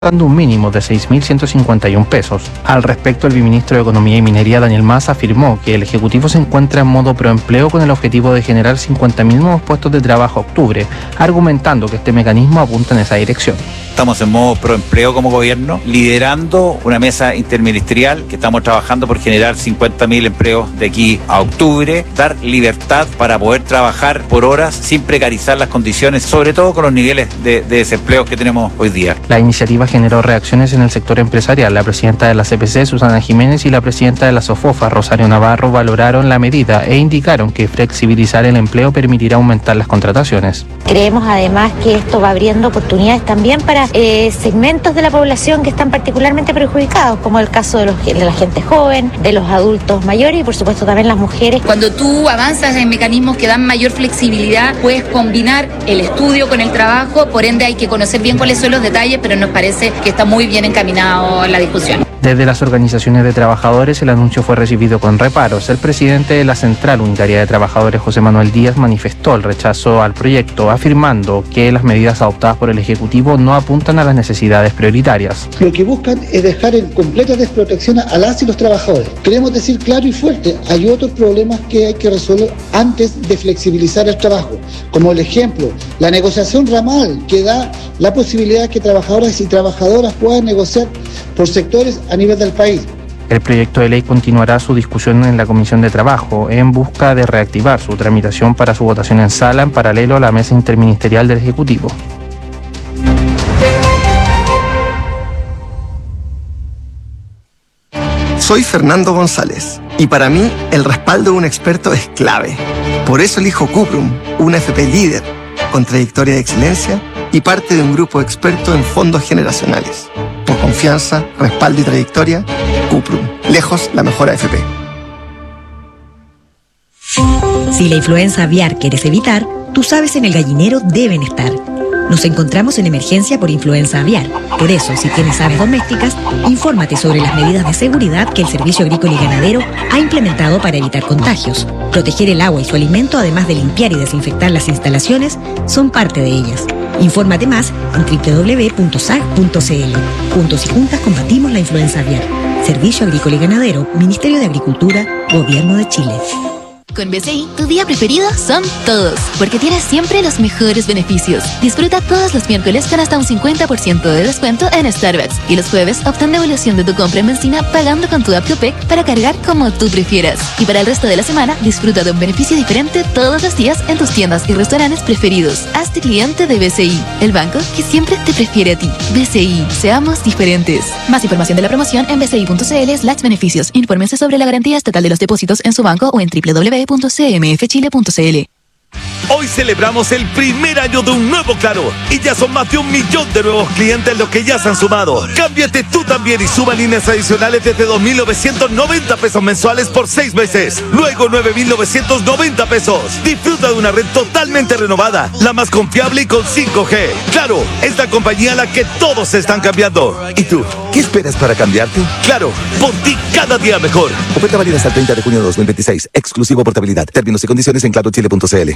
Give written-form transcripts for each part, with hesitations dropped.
dando un mínimo de 6.151 pesos. Al respecto, el viceministro de Economía y Minería, Daniel Mas, afirmó que el Ejecutivo se encuentra en modo proempleo con el objetivo de generar 50.000 nuevos puestos de trabajo a octubre, argumentando que este mecanismo apunta en esa dirección. Estamos en modo proempleo como gobierno, liderando una mesa interministerial que estamos trabajando por generar 50.000 empleos de aquí a octubre, dar libertad para poder trabajar por horas sin precarizar las condiciones, sobre todo con los niveles de desempleo que tenemos hoy día. La iniciativa generó reacciones en el sector empresarial. La presidenta de la CPC, Susana Jiménez, y la presidenta de la SOFOFA, Rosario Navarro, valoraron la medida e indicaron que flexibilizar el empleo permitirá aumentar las contrataciones. Creemos además que esto va abriendo oportunidades también para segmentos de la población que están particularmente perjudicados, como el caso de la gente joven, de los adultos mayores y por supuesto también las mujeres. Cuando tú avanzas en mecanismos que dan mayor flexibilidad, puedes combinar el estudio con el trabajo, por ende hay que conocer bien cuáles son los detalles, pero nos parece que está muy bien encaminado la discusión. Desde las organizaciones de trabajadores, el anuncio fue recibido con reparos. El presidente de la Central Unitaria de Trabajadores, José Manuel Díaz, manifestó el rechazo al proyecto, afirmando que las medidas adoptadas por el Ejecutivo no apuntan a las necesidades prioritarias. Lo que buscan es dejar en completa desprotección a las y los trabajadores. Queremos decir claro y fuerte, hay otros problemas que hay que resolver antes de flexibilizar el trabajo, como el ejemplo, la negociación ramal, que da la posibilidad de que trabajadoras y trabajadoras puedan negociar por sectores a nivel del país. El proyecto de ley continuará su discusión en la Comisión de Trabajo en busca de reactivar su tramitación para su votación en sala en paralelo a la mesa interministerial del Ejecutivo. Soy Fernando González y para mí el respaldo de un experto es clave. Por eso elijo Cuprum, una FP líder, con trayectoria de excelencia y parte de un grupo experto en fondos generacionales. Por confianza, respaldo y trayectoria, Cuprum, lejos la mejor AFP. Si la influenza aviar quieres evitar, tus aves en el gallinero deben estar. Nos encontramos en emergencia por influenza aviar. Por eso, si tienes aves domésticas, infórmate sobre las medidas de seguridad que el Servicio Agrícola y Ganadero ha implementado para evitar contagios. Proteger el agua y su alimento, además de limpiar y desinfectar las instalaciones, son parte de ellas. Infórmate más en www.sag.cl. Juntos y juntas combatimos la influenza aviar. Servicio Agrícola y Ganadero, Ministerio de Agricultura, Gobierno de Chile. Con BCI, tu día preferido son todos, porque tienes siempre los mejores beneficios. Disfruta todos los miércoles con hasta un 50% de descuento en Starbucks y los jueves obtén devolución de tu compra en benzina pagando con tu app Copec para cargar como tú prefieras. Y para el resto de la semana, disfruta de un beneficio diferente todos los días en tus tiendas y restaurantes preferidos. Hazte cliente de BCI, el banco que siempre te prefiere a ti. BCI, seamos diferentes. Más información de la promoción en bci.cl/beneficios. Infórmense sobre la garantía estatal de los depósitos en su banco o en www.cmfchile.cl. Hoy celebramos el primer año de un nuevo Claro y ya son más de 1 millón de nuevos clientes los que ya se han sumado. Cámbiate tú también y suma líneas adicionales desde 2.990 pesos mensuales por 6 meses. Luego 9.990 pesos. Disfruta de una red totalmente renovada, la más confiable y con 5G. Claro, es la compañía a la que todos se están cambiando. ¿Y tú? ¿Qué esperas para cambiarte? Claro, por ti cada día mejor. Oferta válida hasta el 30 de junio de 2026. Exclusivo portabilidad. Términos y condiciones en clarochile.cl.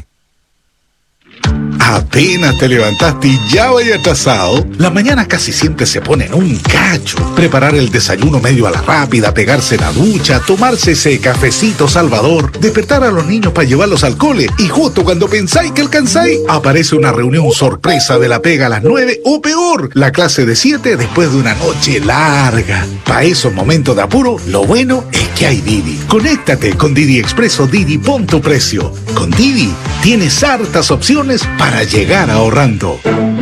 Apenas te levantaste y ya vaya atrasado. Las mañanas casi siempre se ponen un cacho. Preparar el desayuno medio a la rápida, pegarse la ducha, tomarse ese cafecito salvador, despertar a los niños para llevarlos al cole y justo cuando pensáis que alcanzáis, aparece una reunión sorpresa de la pega a las 9 o peor, la clase de 7 después de una noche larga. Para esos momentos de apuro, lo bueno es que hay Didi. Conéctate con Didi Expreso Didi, pon tu precio. Con Didi tienes hartas opciones para llegar ahorrando.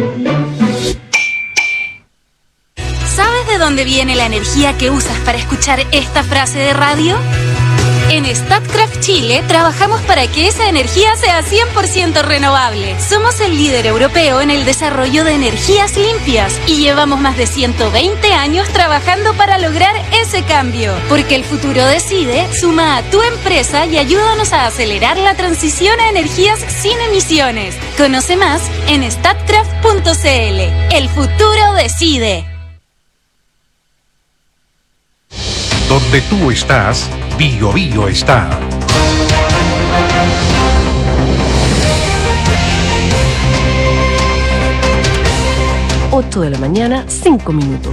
¿Sabes de dónde viene la energía que usas para escuchar esta frase de radio? En Statkraft Chile trabajamos para que esa energía sea 100% renovable. Somos el líder europeo en el desarrollo de energías limpias y llevamos más de 120 años trabajando para lograr ese cambio. Porque el futuro decide, suma a tu empresa y ayúdanos a acelerar la transición a energías sin emisiones. Conoce más en statkraft.cl. El futuro decide. Donde tú estás, Bio Bio está. 8 de la mañana, 5 minutos.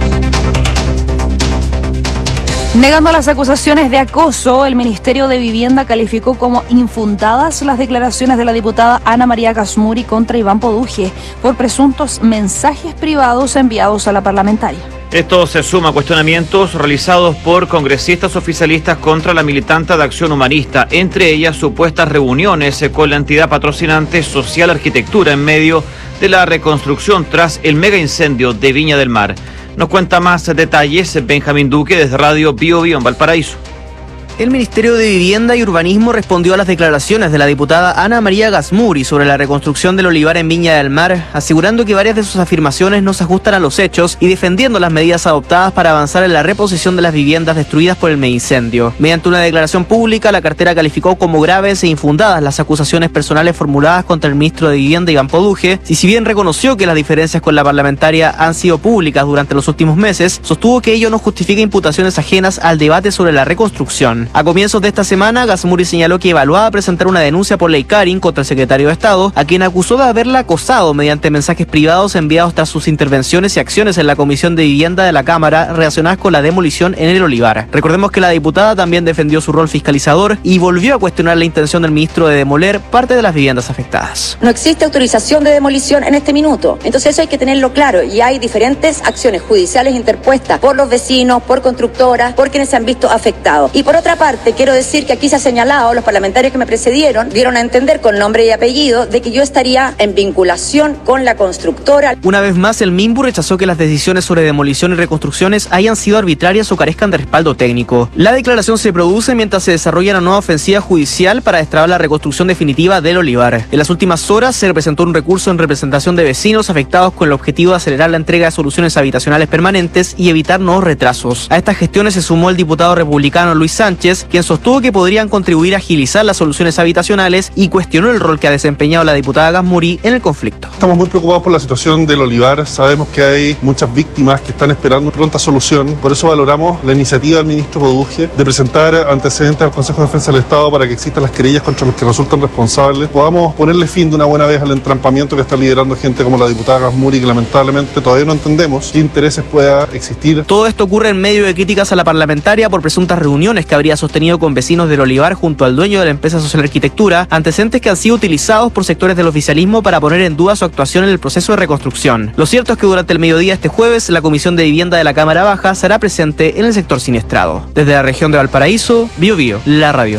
Negando las acusaciones de acoso, el Ministerio de Vivienda calificó como infundadas las declaraciones de la diputada Ana María Gasmuri contra Iván Poduje por presuntos mensajes privados enviados a la parlamentaria. Esto se suma a cuestionamientos realizados por congresistas oficialistas contra la militante de Acción Humanista, entre ellas supuestas reuniones con la entidad patrocinante Social Arquitectura en medio de la reconstrucción tras el mega incendio de Viña del Mar. Nos cuenta más detalles Benjamín Duque desde Radio Bio Bio en Valparaíso. El Ministerio de Vivienda y Urbanismo respondió a las declaraciones de la diputada Ana María Gasmuri sobre la reconstrucción del olivar en Viña del Mar, asegurando que varias de sus afirmaciones no se ajustan a los hechos y defendiendo las medidas adoptadas para avanzar en la reposición de las viviendas destruidas por el megaincendio. Mediante una declaración pública, la cartera calificó como graves e infundadas las acusaciones personales formuladas contra el ministro de Vivienda Iván Poduje, y si bien reconoció que las diferencias con la parlamentaria han sido públicas durante los últimos meses, sostuvo que ello no justifica imputaciones ajenas al debate sobre la reconstrucción. A comienzos de esta semana, Gasmuri señaló que evaluaba presentar una denuncia por ley Karin contra el secretario de Estado, a quien acusó de haberla acosado mediante mensajes privados enviados tras sus intervenciones y acciones en la Comisión de Vivienda de la Cámara relacionadas con la demolición en el olivar. Recordemos que la diputada también defendió su rol fiscalizador y volvió a cuestionar la intención del ministro de demoler parte de las viviendas afectadas. No existe autorización de demolición en este minuto, entonces eso hay que tenerlo claro, y hay diferentes acciones judiciales interpuestas por los vecinos, por constructoras, por quienes se han visto afectados. Y por otra parte, quiero decir que aquí se ha señalado, los parlamentarios que me precedieron dieron a entender con nombre y apellido de que yo estaría en vinculación con la constructora. Una vez más, el MIMBU rechazó que las decisiones sobre demolición y reconstrucciones hayan sido arbitrarias o carezcan de respaldo técnico. La declaración se produce mientras se desarrolla una nueva ofensiva judicial para destrabar la reconstrucción definitiva del olivar. En las últimas horas se presentó un recurso en representación de vecinos afectados con el objetivo de acelerar la entrega de soluciones habitacionales permanentes y evitar nuevos retrasos. A estas gestiones se sumó el diputado republicano Luis Sánchez, quien sostuvo que podrían contribuir a agilizar las soluciones habitacionales y cuestionó el rol que ha desempeñado la diputada Gasmuri en el conflicto. Estamos muy preocupados por la situación del olivar. Sabemos que hay muchas víctimas que están esperando pronta solución. Por eso valoramos la iniciativa del ministro Poduje de presentar antecedentes al Consejo de Defensa del Estado para que existan las querellas contra los que resultan responsables. Podamos ponerle fin de una buena vez al entrampamiento que está liderando gente como la diputada Gasmuri, que lamentablemente todavía no entendemos qué intereses pueda existir. Todo esto ocurre en medio de críticas a la parlamentaria por presuntas reuniones que habría sostenido con vecinos del olivar junto al dueño de la empresa Social Arquitectura, antecedentes que han sido utilizados por sectores del oficialismo para poner en duda su actuación en el proceso de reconstrucción. Lo cierto es que durante el mediodía este jueves, la Comisión de Vivienda de la Cámara Baja será presente en el sector siniestrado. Desde la región de Valparaíso, Bio Bio, la radio.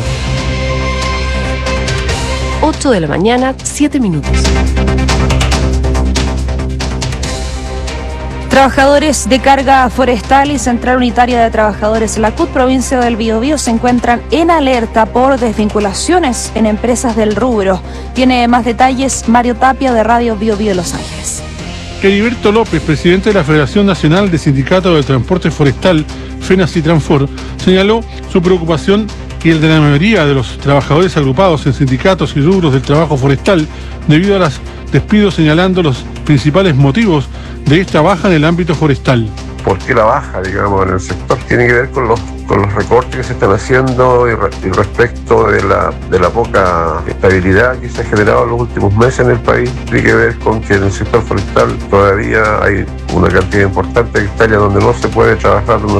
8 de la mañana, 7 minutos. Trabajadores de carga forestal y Central Unitaria de Trabajadores la CUT, provincia del Biobío, se encuentran en alerta por desvinculaciones en empresas del rubro. Tiene más detalles Mario Tapia de Radio Biobío Los Ángeles. Heriberto López, presidente de la Federación Nacional de Sindicatos de Transporte Forestal, FENASITRANFOR, señaló su preocupación y el de la mayoría de los trabajadores agrupados en sindicatos y rubros del trabajo forestal debido a los despidos, señalando los principales motivos de esta baja en el ámbito forestal. ¿Por qué la baja, digamos, en el sector? Tiene que ver con los recortes que se están haciendo y respecto de la poca estabilidad que se ha generado en los últimos meses en el país. Tiene que ver con que en el sector forestal todavía hay una cantidad importante de hectáreas donde no se puede trabajar, donde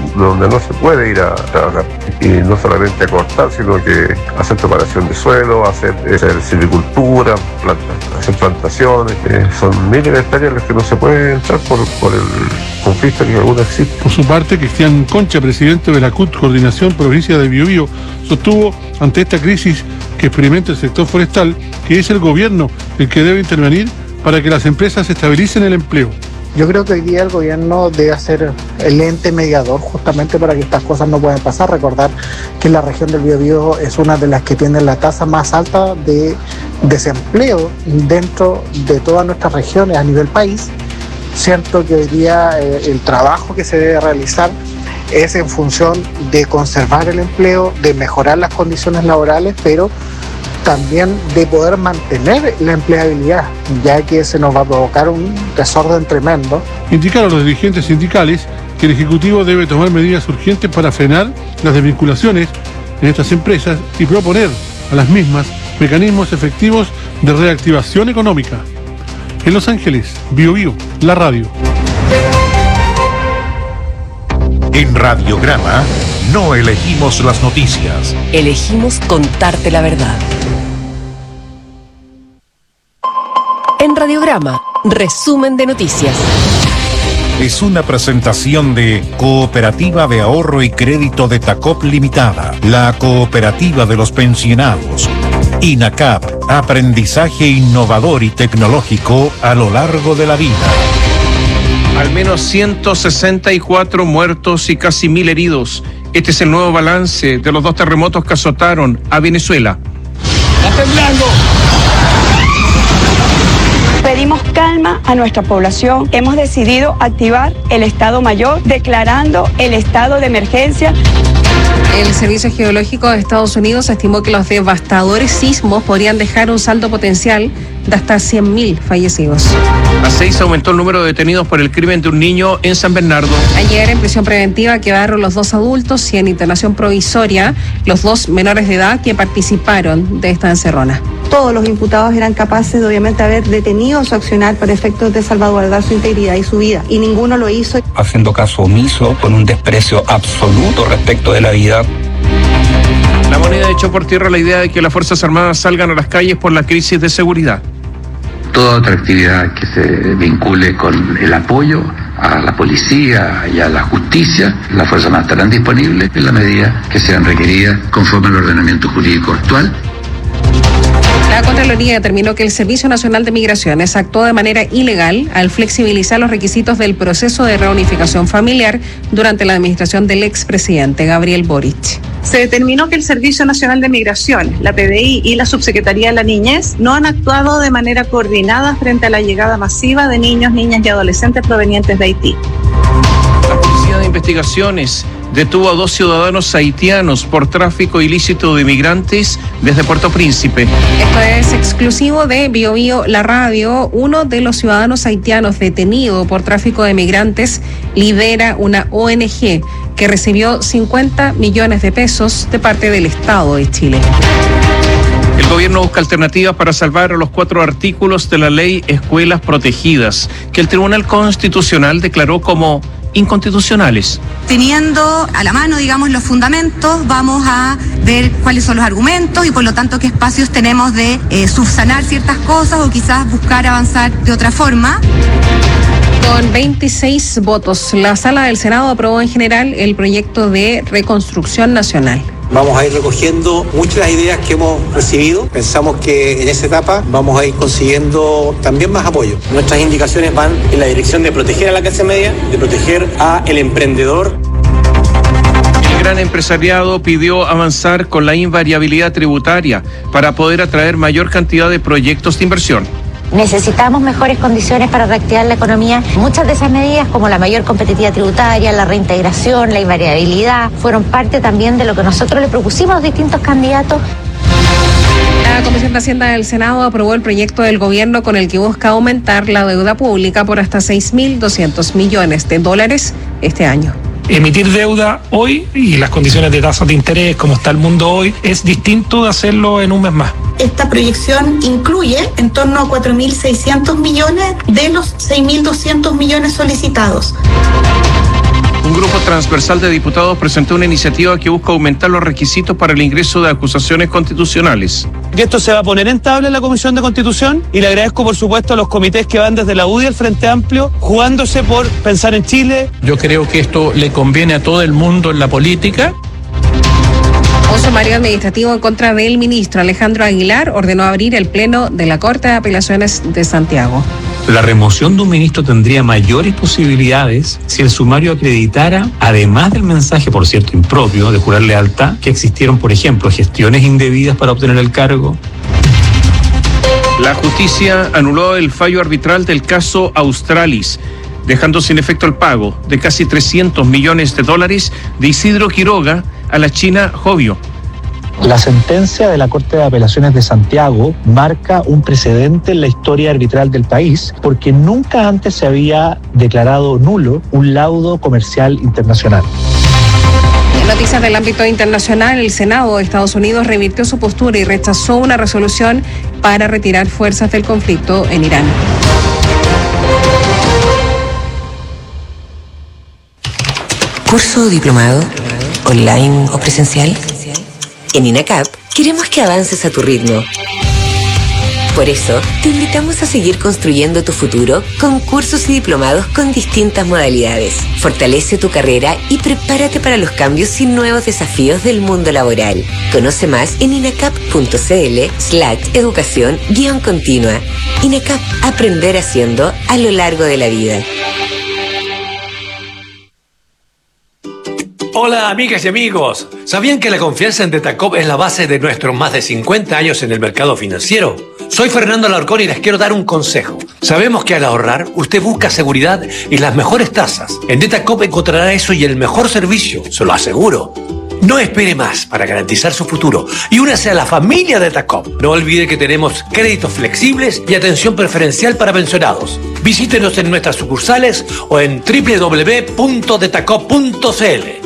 no se puede ir a trabajar. Y no solamente a cortar, sino que hacer preparación de suelo, hacer silvicultura, hacer plantaciones. Son miles de hectáreas las que no se pueden entrar por el conflicto que aún existe. Por su parte, Cristian Concha, presidente de la CUT Coordinación Provincia de Biobío, sostuvo ante esta crisis que experimenta el sector forestal que es el gobierno el que debe intervenir para que las empresas estabilicen el empleo. Yo creo que hoy día el gobierno debe ser el ente mediador justamente para que estas cosas no puedan pasar. Recordar que la región del Biobío es una de las que tiene la tasa más alta de desempleo dentro de todas nuestras regiones a nivel país. Siento que hoy día el trabajo que se debe realizar es en función de conservar el empleo, de mejorar las condiciones laborales, pero también de poder mantener la empleabilidad, ya que se nos va a provocar un desorden tremendo. Indicaron los dirigentes sindicales que el Ejecutivo debe tomar medidas urgentes para frenar las desvinculaciones en estas empresas y proponer a las mismas mecanismos efectivos de reactivación económica. En Los Ángeles, BioBio, la radio. En Radiograma no elegimos las noticias. Elegimos contarte la verdad. En Radiograma, resumen de noticias. Es una presentación de Cooperativa de Ahorro y Crédito de Tacop Limitada, la cooperativa de los pensionados. INACAP, aprendizaje innovador y tecnológico a lo largo de la vida. Al menos 164 muertos y casi 1.000 heridos. Este es el nuevo balance de los 2 terremotos que azotaron a Venezuela. ¡Está temblando! Pedimos calma a nuestra población. Hemos decidido activar el Estado Mayor, declarando el estado de emergencia. El Servicio Geológico de Estados Unidos estimó que los devastadores sismos podrían dejar un saldo potencial de hasta 100.000 fallecidos. A 6 aumentó el número de detenidos por el crimen de un niño en San Bernardo. Ayer en prisión preventiva quedaron los 2 adultos y en internación provisoria los 2 menores de edad que participaron de esta encerrona. Todos los imputados eran capaces de obviamente haber detenido su accionar para efectos de salvaguardar su integridad y su vida, y ninguno lo hizo. Haciendo caso omiso, con un desprecio absoluto respecto de la vida. La Moneda echó por tierra la idea de que las Fuerzas Armadas salgan a las calles por la crisis de seguridad. Toda otra actividad que se vincule con el apoyo a la policía y a la justicia, las Fuerzas Armadas estarán disponibles en la medida que sean requeridas conforme al ordenamiento jurídico actual. La Contraloría determinó que el Servicio Nacional de Migraciones actuó de manera ilegal al flexibilizar los requisitos del proceso de reunificación familiar durante la administración del expresidente Gabriel Boric. Se determinó que el Servicio Nacional de Migraciones, la PDI y la Subsecretaría de la Niñez no han actuado de manera coordinada frente a la llegada masiva de niños, niñas y adolescentes provenientes de Haití. La Policía de Investigaciones detuvo a 2 ciudadanos haitianos por tráfico ilícito de inmigrantes desde Puerto Príncipe. Esto es exclusivo de BioBio, la radio. Uno de los ciudadanos haitianos detenido por tráfico de migrantes lidera una ONG que recibió 50 millones de pesos de parte del Estado de Chile. El gobierno busca alternativas para salvar los 4 artículos de la ley Escuelas Protegidas, que el Tribunal Constitucional declaró como inconstitucionales. Teniendo a la mano, digamos, los fundamentos, vamos a ver cuáles son los argumentos y por lo tanto qué espacios tenemos de subsanar ciertas cosas o quizás buscar avanzar de otra forma. Con 26 votos, la Sala del Senado aprobó en general el proyecto de reconstrucción nacional. Vamos a ir recogiendo muchas de las ideas que hemos recibido. Pensamos que en esta etapa vamos a ir consiguiendo también más apoyo. Nuestras indicaciones van en la dirección de proteger a la clase media, de proteger al emprendedor. El gran empresariado pidió avanzar con la invariabilidad tributaria para poder atraer mayor cantidad de proyectos de inversión. Necesitamos mejores condiciones para reactivar la economía. Muchas de esas medidas, como la mayor competitividad tributaria, la reintegración, la invariabilidad, fueron parte también de lo que nosotros le propusimos a los distintos candidatos. La Comisión de Hacienda del Senado aprobó el proyecto del gobierno con el que busca aumentar la deuda pública por hasta $6.200 millones este año. Emitir deuda hoy y las condiciones de tasas de interés, como está el mundo hoy, es distinto de hacerlo en un mes más. Esta proyección incluye en torno a 4.600 millones de los 6.200 millones solicitados. Un grupo transversal de diputados presentó una iniciativa que busca aumentar los requisitos para el ingreso de acusaciones constitucionales. Que esto se va a poner en tabla en la Comisión de Constitución y le agradezco por supuesto a los comités que van desde la UDI al Frente Amplio, jugándose por pensar en Chile. Yo creo que esto le conviene a todo el mundo en la política. Un sumario administrativo en contra del ministro Alejandro Aguilar ordenó abrir el pleno de la Corte de Apelaciones de Santiago. La remoción de un ministro tendría mayores posibilidades si el sumario acreditara, además del mensaje, por cierto, impropio de jurar lealtad, que existieron, por ejemplo, gestiones indebidas para obtener el cargo. La justicia anuló el fallo arbitral del caso Australis, dejando sin efecto el pago de casi $300 millones de Isidro Quiroga a la China Jovio. La sentencia de la Corte de Apelaciones de Santiago marca un precedente en la historia arbitral del país porque nunca antes se había declarado nulo un laudo comercial internacional. En noticias del ámbito internacional, el Senado de Estados Unidos revirtió su postura y rechazó una resolución para retirar fuerzas del conflicto en Irán. ¿Curso o diplomado? ¿Online o presencial? En INACAP queremos que avances a tu ritmo. Por eso, te invitamos a seguir construyendo tu futuro con cursos y diplomados con distintas modalidades. Fortalece tu carrera y prepárate para los cambios y nuevos desafíos del mundo laboral. Conoce más en inacap.cl/educación-continua. INACAP, aprender haciendo a lo largo de la vida. Hola amigas y amigos, ¿sabían que la confianza en Detacop es la base de nuestros más de 50 años en el mercado financiero? Soy Fernando Alarcón y les quiero dar un consejo. Sabemos que al ahorrar, usted busca seguridad y las mejores tasas. En Detacop encontrará eso y el mejor servicio, se lo aseguro. No espere más para garantizar su futuro y únase a la familia Detacop. No olvide que tenemos créditos flexibles y atención preferencial para pensionados. Visítenos en nuestras sucursales o en www.detacop.cl.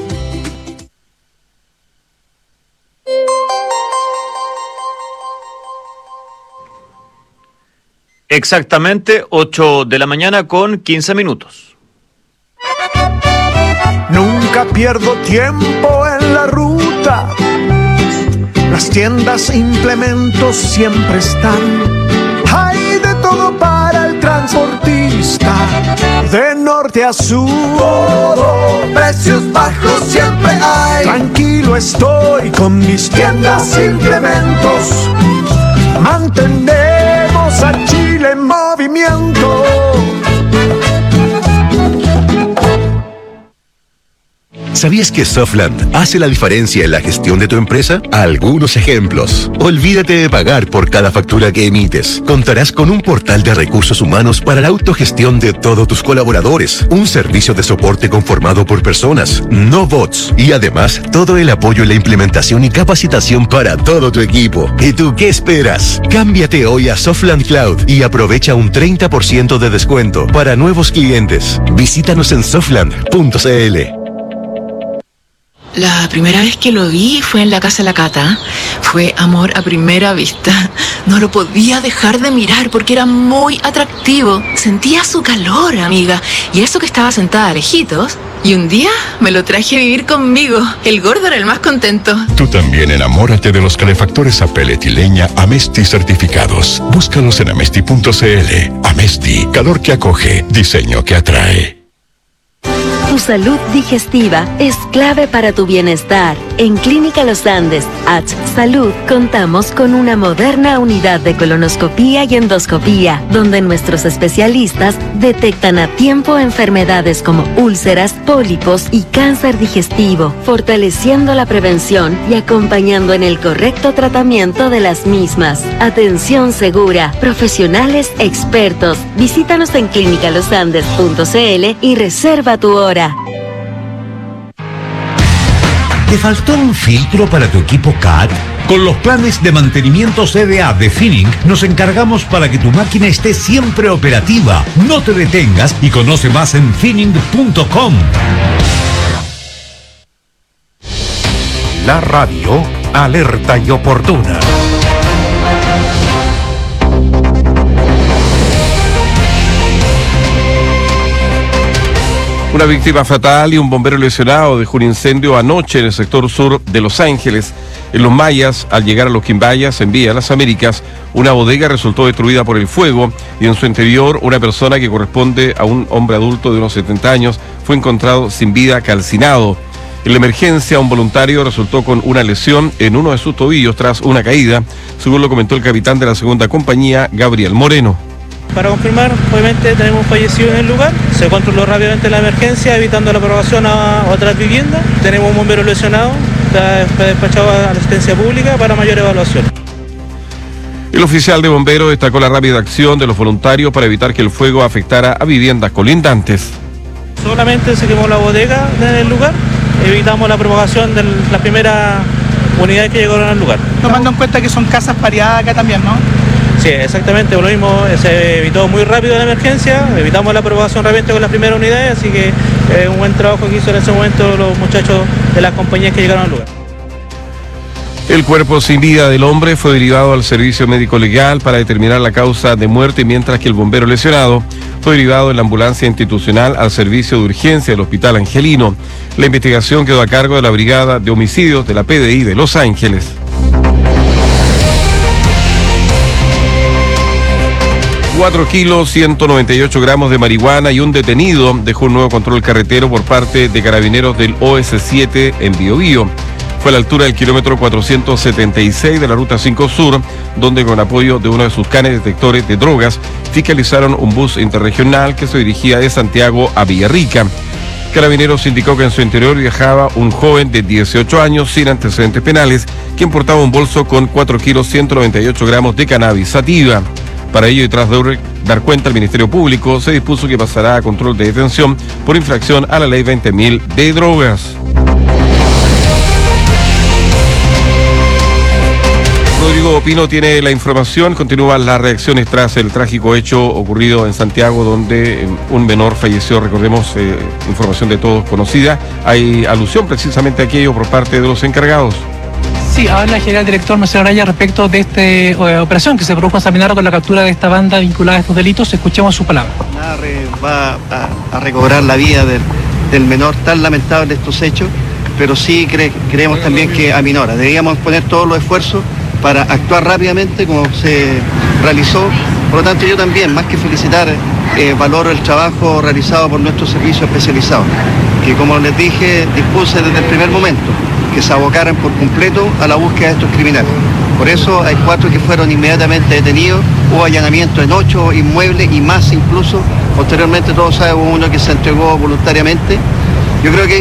Exactamente 8 de la mañana con 15 minutos. Nunca pierdo tiempo en la ruta. Las tiendas e implementos siempre están. Hay de todo para el transportista. De norte a sur, todo, precios bajos siempre hay. Tranquilo estoy con mis tiendas e implementos. Mantenemos a Chile en movimiento. ¿Sabías que Softland hace la diferencia en la gestión de tu empresa? Algunos ejemplos. Olvídate de pagar por cada factura que emites. Contarás con un portal de recursos humanos para la autogestión de todos tus colaboradores. Un servicio de soporte conformado por personas, no bots. Y además, todo el apoyo en la implementación y capacitación para todo tu equipo. ¿Y tú qué esperas? Cámbiate hoy a Softland Cloud y aprovecha un 30% de descuento para nuevos clientes. Visítanos en softland.cl. La primera vez que lo vi fue en la casa de la Cata. Fue amor a primera vista. No lo podía dejar de mirar porque era muy atractivo. Sentía su calor, amiga. Y eso que estaba sentada lejitos. Y un día me lo traje a vivir conmigo. El gordo era el más contento. Tú también enamórate de los calefactores a pellet y leña Amesti certificados. Búscalos en amesti.cl. Amesti, calor que acoge, diseño que atrae. Tu salud digestiva es clave para tu bienestar. En Clínica Los Andes, H Salud, contamos con una moderna unidad de colonoscopía y endoscopía, donde nuestros especialistas detectan a tiempo enfermedades como úlceras, pólipos y cáncer digestivo, fortaleciendo la prevención y acompañando en el correcto tratamiento de las mismas. Atención segura, profesionales expertos. Visítanos en clinicalosandes.cl y reserva tu hora. ¿Te faltó un filtro para tu equipo CAT? Con los planes de mantenimiento CDA de Finning nos encargamos para que tu máquina esté siempre operativa. No te detengas y conoce más en finning.com. La radio alerta y oportuna. Una víctima fatal y un bombero lesionado dejó un incendio anoche en el sector sur de Los Ángeles. En Los Mayas, al llegar a Los Quimbayas, en Villa Las Américas, una bodega resultó destruida por el fuego y en su interior una persona que corresponde a un hombre adulto de unos 70 años fue encontrado sin vida, calcinado. En la emergencia, un voluntario resultó con una lesión en uno de sus tobillos tras una caída, según lo comentó el capitán de la segunda compañía, Gabriel Moreno. Para confirmar, obviamente tenemos fallecido en el lugar, se controló rápidamente la emergencia, evitando la propagación a otras viviendas. Tenemos un bombero lesionado, está despachado a la asistencia pública para mayor evaluación. El oficial de bomberos destacó la rápida acción de los voluntarios para evitar que el fuego afectara a viviendas colindantes. Solamente se quemó la bodega en el lugar, evitamos la propagación de las primeras unidades que llegaron al lugar. Tomando en cuenta que son casas pareadas acá también, ¿no? Sí, exactamente, por lo mismo se evitó muy rápido la emergencia, evitamos la propagación rápidamente con las primeras unidades, así que un buen trabajo que hizo en ese momento los muchachos de las compañías que llegaron al lugar. El cuerpo sin vida del hombre fue derivado al servicio médico legal para determinar la causa de muerte, mientras que el bombero lesionado fue derivado en la ambulancia institucional al servicio de urgencia del Hospital Angelino. La investigación quedó a cargo de la Brigada de Homicidios de la PDI de Los Ángeles. $4 kilos, 198 gramos de marihuana y un detenido dejó un nuevo control carretero por parte de carabineros del OS7 en Biobío. Fue a la altura del kilómetro 476 de la Ruta 5 Sur, donde con apoyo de uno de sus canes detectores de drogas, fiscalizaron un bus interregional que se dirigía de Santiago a Villarrica. Carabineros indicó que en su interior viajaba un joven de 18 años sin antecedentes penales, quien portaba un bolso con 4 kilos, 198 gramos de cannabis sativa. Para ello, y tras dar cuenta al Ministerio Público, se dispuso que pasará a control de detención por infracción a la Ley 20.000 de drogas. Rodrigo Pino tiene la información. Continúan las reacciones tras el trágico hecho ocurrido en Santiago, donde un menor falleció. Recordemos, información de todos conocida. Hay alusión precisamente a aquello por parte de los encargados. Sí, habla el general director Marcelo Araya respecto de esta operación que se produjo en San Bernardo con la captura de esta banda vinculada a estos delitos. Escuchemos su palabra. Nada va a recobrar la vida del menor, tan lamentable estos hechos, pero sí creemos también que aminora. Deberíamos poner todos los esfuerzos para actuar rápidamente como se realizó. Por lo tanto, yo también, más que felicitar, valoro el trabajo realizado por nuestro servicio especializado, que como les dije, dispuse desde el primer momento que se abocaran por completo a la búsqueda de estos criminales. Por eso hay 4 que fueron inmediatamente detenidos, hubo allanamiento en 8 inmuebles y más incluso. Posteriormente, todos saben, hubo uno que se entregó voluntariamente. Yo creo que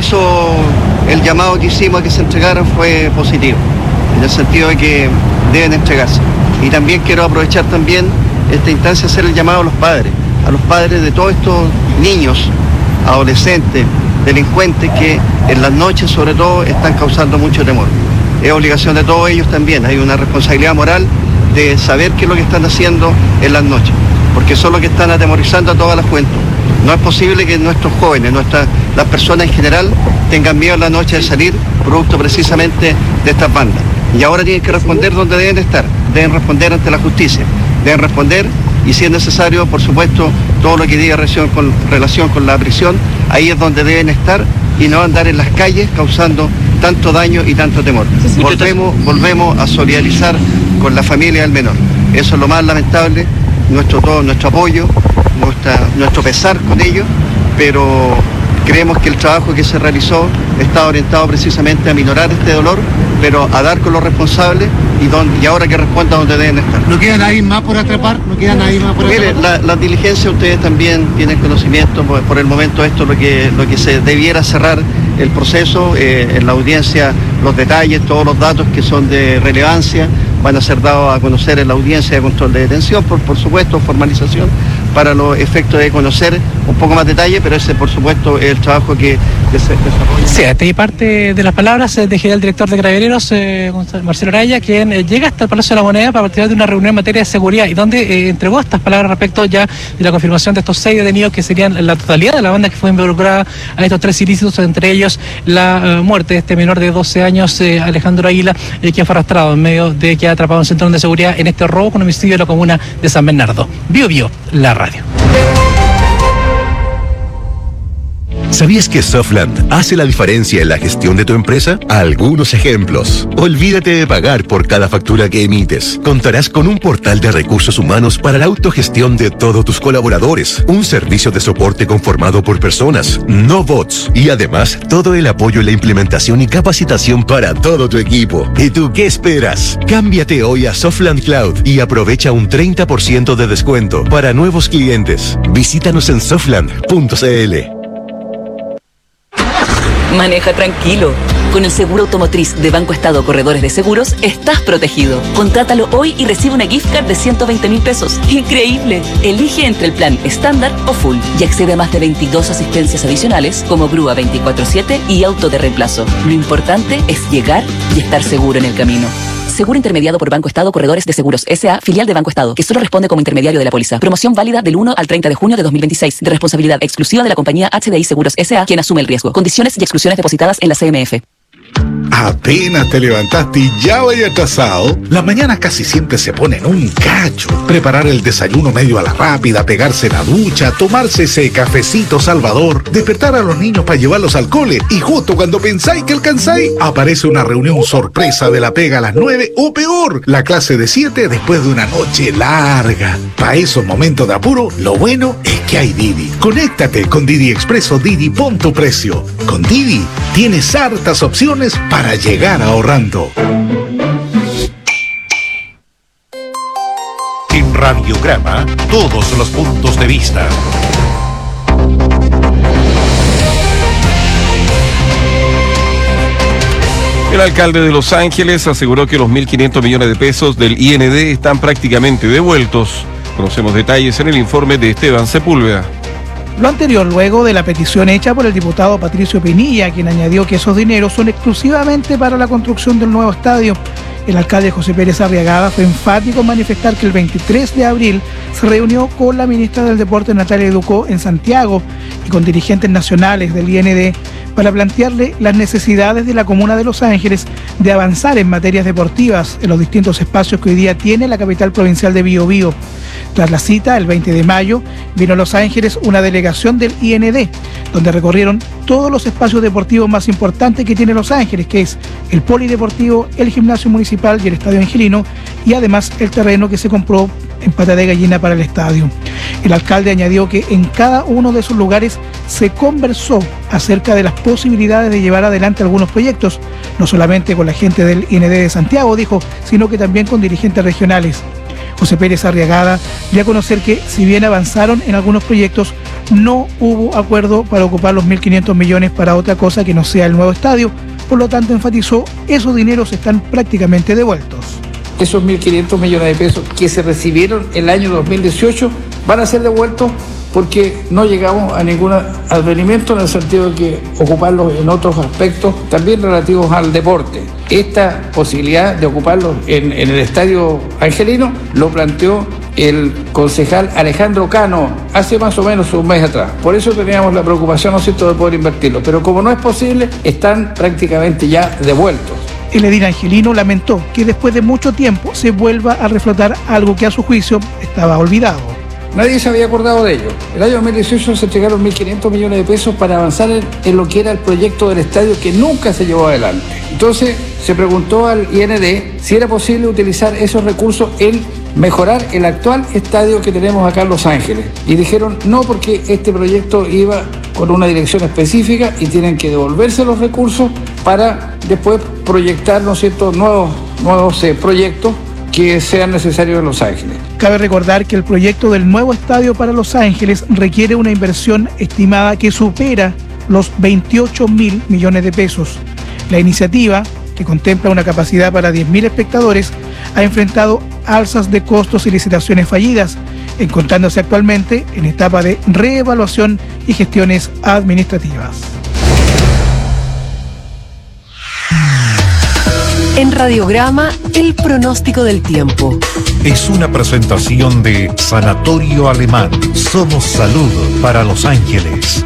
el llamado que hicimos a que se entregaran fue positivo, en el sentido de que deben entregarse. Y también quiero aprovechar también esta instancia, hacer el llamado a los padres de todos estos niños, adolescentes, delincuentes que en las noches sobre todo están causando mucho temor. Es obligación de todos ellos también, hay una responsabilidad moral de saber qué es lo que están haciendo en las noches, porque son los que están atemorizando a toda la juventud. No es posible que nuestros jóvenes, las personas en general, tengan miedo en la noche de salir, producto precisamente de estas bandas. Y ahora tienen que responder donde deben estar, deben responder ante la justicia, deben responder, y si es necesario, por supuesto, todo lo que diga relación con la prisión, ahí es donde deben estar y no andar en las calles causando tanto daño y tanto temor. Volvemos a solidarizar con la familia del menor. Eso es lo más lamentable, nuestro apoyo, nuestro pesar con ellos, pero creemos que el trabajo que se realizó está orientado precisamente a minorar este dolor, pero a dar con los responsables y ahora que respondan donde deben estar. ¿No queda nadie más por atrapar? Mire, las diligencias ustedes también tienen conocimiento, por el momento esto lo que se debiera cerrar el proceso, en la audiencia los detalles, todos los datos que son de relevancia van a ser dados a conocer en la audiencia de control de detención, por supuesto, formalización, para los efectos de conocer un poco más detalle, pero ese, por supuesto, es el trabajo que se desarrolla. Sí, esta es parte de las palabras del general director de Carabineros, Marcelo Araya, quien llega hasta el Palacio de la Moneda para participar de una reunión en materia de seguridad y donde entregó estas palabras respecto ya de la confirmación de estos 6 detenidos que serían la totalidad de la banda que fue involucrada a estos 3 ilícitos, entre ellos la muerte de este menor de 12 años, Alejandro Águila, quien fue arrastrado en medio de que ha atrapado un centro de seguridad en este robo con homicidio de la comuna de San Bernardo. Biobío, la radio. ¿Sabías que Softland hace la diferencia en la gestión de tu empresa? Algunos ejemplos. Olvídate de pagar por cada factura que emites. Contarás con un portal de recursos humanos para la autogestión de todos tus colaboradores. Un servicio de soporte conformado por personas, no bots. Y además, todo el apoyo en la implementación y capacitación para todo tu equipo. ¿Y tú qué esperas? Cámbiate hoy a Softland Cloud y aprovecha un 30% de descuento para nuevos clientes. Visítanos en softland.cl. Maneja tranquilo. Con el seguro automotriz de Banco Estado Corredores de Seguros, estás protegido. Contrátalo hoy y recibe una gift card de 120.000 pesos. ¡Increíble! Elige entre el plan estándar o full y accede a más de 22 asistencias adicionales como grúa 24/7 y auto de reemplazo. Lo importante es llegar y estar seguro en el camino. Seguro intermediado por Banco Estado Corredores de Seguros S.A., filial de Banco Estado, que solo responde como intermediario de la póliza. Promoción válida del 1 al 30 de junio de 2026, de responsabilidad exclusiva de la compañía HDI Seguros S.A., quien asume el riesgo. Condiciones y exclusiones depositadas en la CMF. Apenas te levantaste y ya vaya atrasado. Las mañanas casi siempre se ponen un cacho. Preparar el desayuno medio a la rápida, pegarse la ducha, tomarse ese cafecito salvador, despertar a los niños para llevarlos al cole y justo cuando pensáis que alcanzáis, aparece una reunión sorpresa de la pega a las 9 o peor, la clase de 7 después de una noche larga. Para esos momentos de apuro, lo bueno es que hay Didi. Conéctate con Didi Expreso Didi, pon tu precio. Con Didi tienes hartas opciones para llegar ahorrando. En Radiograma, todos los puntos de vista. El alcalde de Los Ángeles aseguró que los 1.500 millones de pesos del IND están prácticamente devueltos. Conocemos detalles en el informe de Esteban Sepúlveda. Lo anterior luego de la petición hecha por el diputado Patricio Pinilla, quien añadió que esos dineros son exclusivamente para la construcción del nuevo estadio. El alcalde José Pérez Arriagada fue enfático en manifestar que el 23 de abril se reunió con la ministra del Deporte Natalia Ducó en Santiago y con dirigentes nacionales del IND para plantearle las necesidades de la comuna de Los Ángeles de avanzar en materias deportivas en los distintos espacios que hoy día tiene la capital provincial de Biobío. Tras la cita, el 20 de mayo, vino a Los Ángeles una delegación del IND, donde recorrieron todos los espacios deportivos más importantes que tiene Los Ángeles, que es el polideportivo, el gimnasio municipal y el estadio Angelino, y además el terreno que se compró en pata de gallina para el estadio. El alcalde añadió que en cada uno de esos lugares se conversó acerca de las posibilidades de llevar adelante algunos proyectos, no solamente con la gente del IND de Santiago, dijo, sino que también con dirigentes regionales. José Pérez Arriagada dio a conocer que, si bien avanzaron en algunos proyectos, no hubo acuerdo para ocupar los 1.500 millones para otra cosa que no sea el nuevo estadio. Por lo tanto, enfatizó, esos dineros están prácticamente devueltos. Esos 1.500 millones de pesos que se recibieron el año 2018 van a ser devueltos porque no llegamos a ningún advenimiento en el sentido de que ocuparlos en otros aspectos también relativos al deporte. Esta posibilidad de ocuparlos en el estadio Angelino lo planteó el concejal Alejandro Cano hace más o menos un mes atrás. Por eso teníamos la preocupación, ¿no es cierto?, de poder invertirlo. Pero como no es posible, están prácticamente ya devueltos. El edil Angelino lamentó que después de mucho tiempo se vuelva a reflotar algo que a su juicio estaba olvidado. Nadie se había acordado de ello. El año 2018 se entregaron 1.500 millones de pesos para avanzar en lo que era el proyecto del estadio que nunca se llevó adelante. Entonces se preguntó al IND si era posible utilizar esos recursos en mejorar el actual estadio que tenemos acá en Los Ángeles. Y dijeron no, porque este proyecto iba con una dirección específica y tienen que devolverse los recursos para después proyectar, ¿no es cierto?, nuevos proyectos que sean necesarios en Los Ángeles. Cabe recordar que el proyecto del nuevo estadio para Los Ángeles requiere una inversión estimada que supera los 28.000 millones de pesos. La iniciativa, que contempla una capacidad para 10.000 espectadores, ha enfrentado alzas de costos y licitaciones fallidas, encontrándose actualmente en etapa de reevaluación y gestiones administrativas. En Radiograma, el pronóstico del tiempo. Es una presentación de Sanatorio Alemán. Somos salud para Los Ángeles.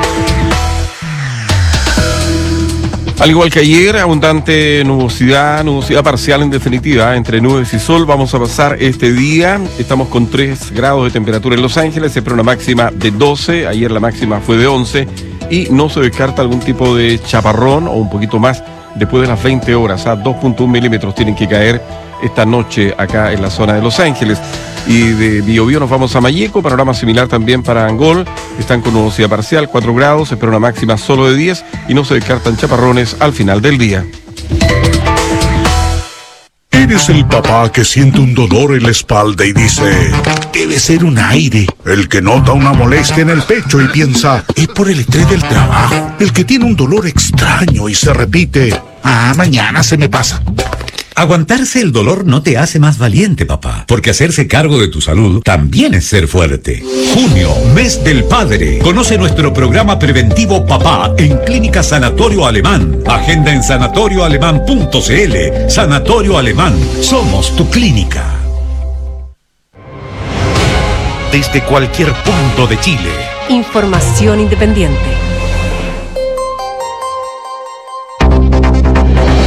Al igual que ayer, abundante nubosidad parcial en definitiva, entre nubes y sol. Vamos a pasar este día, estamos con 3 grados de temperatura en Los Ángeles, se espera una máxima de 12, ayer la máxima fue de 11, y no se descarta algún tipo de chaparrón o un poquito más después de las 20 horas, 2.1 milímetros tienen que caer esta noche acá en la zona de Los Ángeles. Y de Biobío nos vamos a Malleco, panorama similar también para Angol, están con nubosidad parcial, 4 grados, se espera una máxima solo de 10 y no se descartan chaparrones al final del día. ¿Eres el papá que siente un dolor en la espalda y dice, debe ser un aire? El que nota una molestia en el pecho y piensa, es por el estrés del trabajo. El que tiene un dolor extraño y se repite, mañana se me pasa. Aguantarse el dolor no te hace más valiente, papá, porque hacerse cargo de tu salud también es ser fuerte. Junio, mes del padre. Conoce nuestro programa preventivo Papá en Clínica Sanatorio Alemán. Agenda en sanatorioalemán.cl. Sanatorio Alemán. Somos tu clínica. Desde cualquier punto de Chile. Información independiente.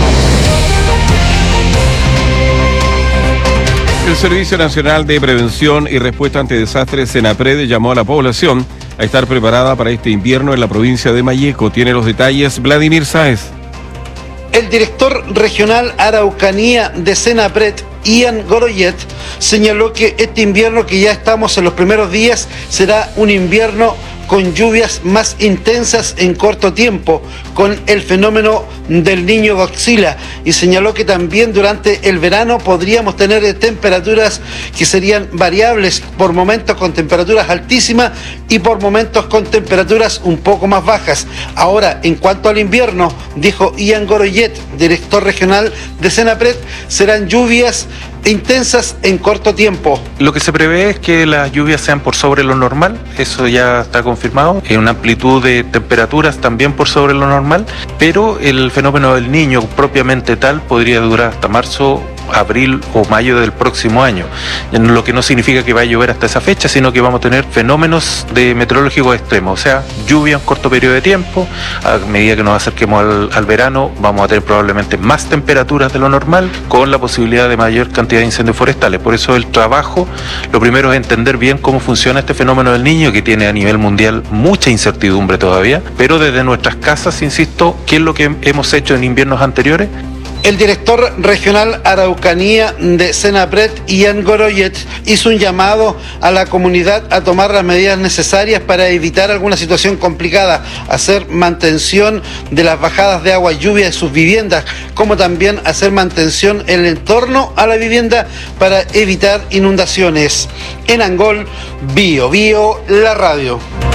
El Servicio Nacional de Prevención y Respuesta ante Desastres, SENAPRED, llamó a la población a estar preparada para este invierno en la provincia de Malleco. Tiene los detalles Vladimir Sáez. El director regional Araucanía de SENAPRED, Ian Goroyet, señaló que este invierno, que ya estamos en los primeros días, será un invierno con lluvias más intensas en corto tiempo, con el fenómeno del Niño Godzilla, y señaló que también durante el verano podríamos tener temperaturas que serían variables, por momentos con temperaturas altísimas y por momentos con temperaturas un poco más bajas. Ahora, en cuanto al invierno, dijo Ian Goroyet, director regional de SENAPRED, serán lluvias intensas en corto tiempo. Lo que se prevé es que las lluvias sean por sobre lo normal, eso ya está confirmado, en una amplitud de temperaturas también por sobre lo normal, pero el fenómeno del Niño propiamente tal podría durar hasta marzo, abril o mayo del próximo año, lo que no significa que va a llover hasta esa fecha, sino que vamos a tener fenómenos meteorológicos extremos, o sea, lluvia en corto periodo de tiempo. A medida que nos acerquemos al verano, vamos a tener probablemente más temperaturas de lo normal, con la posibilidad de mayor cantidad de incendios forestales. Por eso el trabajo, lo primero es entender bien cómo funciona este fenómeno del Niño, que tiene a nivel mundial mucha incertidumbre todavía, pero desde nuestras casas, insisto, ¿qué es lo que hemos hecho en inviernos anteriores? El director regional Araucanía de SENAPRED, Ian Goroyet, hizo un llamado a la comunidad a tomar las medidas necesarias para evitar alguna situación complicada, hacer mantención de las bajadas de agua y lluvia de sus viviendas, como también hacer mantención en el entorno a la vivienda para evitar inundaciones. En Angol, Bio Bio, la radio.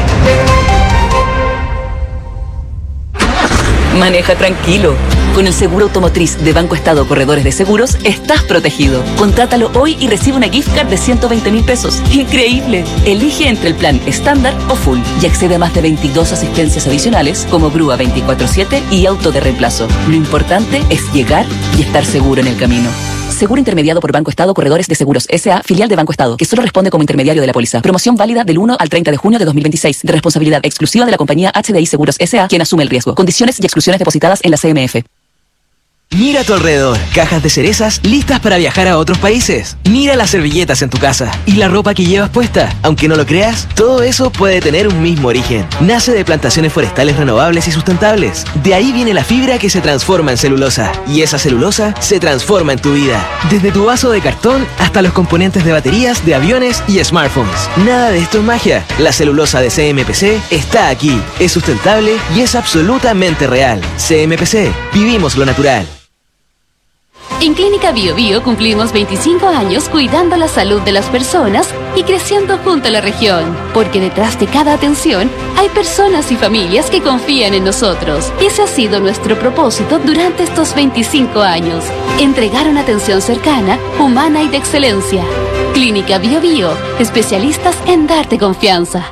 Maneja tranquilo. Con el seguro automotriz de Banco Estado Corredores de Seguros, estás protegido. Contrátalo hoy y recibe una gift card de 120.000 pesos. ¡Increíble! Elige entre el plan estándar o full y accede a más de 22 asistencias adicionales como grúa 24/7 y auto de reemplazo. Lo importante es llegar y estar seguro en el camino. Seguro intermediado por Banco Estado Corredores de Seguros S.A., filial de Banco Estado, que solo responde como intermediario de la póliza. Promoción válida del 1 al 30 de junio de 2026, de responsabilidad exclusiva de la compañía HDI Seguros S.A., quien asume el riesgo. Condiciones y exclusiones depositadas en la CMF. Mira a tu alrededor, cajas de cerezas listas para viajar a otros países. Mira las servilletas en tu casa y la ropa que llevas puesta. Aunque no lo creas, todo eso puede tener un mismo origen. Nace de plantaciones forestales renovables y sustentables. De ahí viene la fibra que se transforma en celulosa. Y esa celulosa se transforma en tu vida. Desde tu vaso de cartón hasta los componentes de baterías, de aviones y smartphones. Nada de esto es magia. La celulosa de CMPC está aquí. Es sustentable y es absolutamente real. CMPC, vivimos lo natural. En Clínica Bio Bio cumplimos 25 años cuidando la salud de las personas y creciendo junto a la región, porque detrás de cada atención hay personas y familias que confían en nosotros. Ese ha sido nuestro propósito durante estos 25 años, entregar una atención cercana, humana y de excelencia. Clínica Bio Bio, especialistas en darte confianza.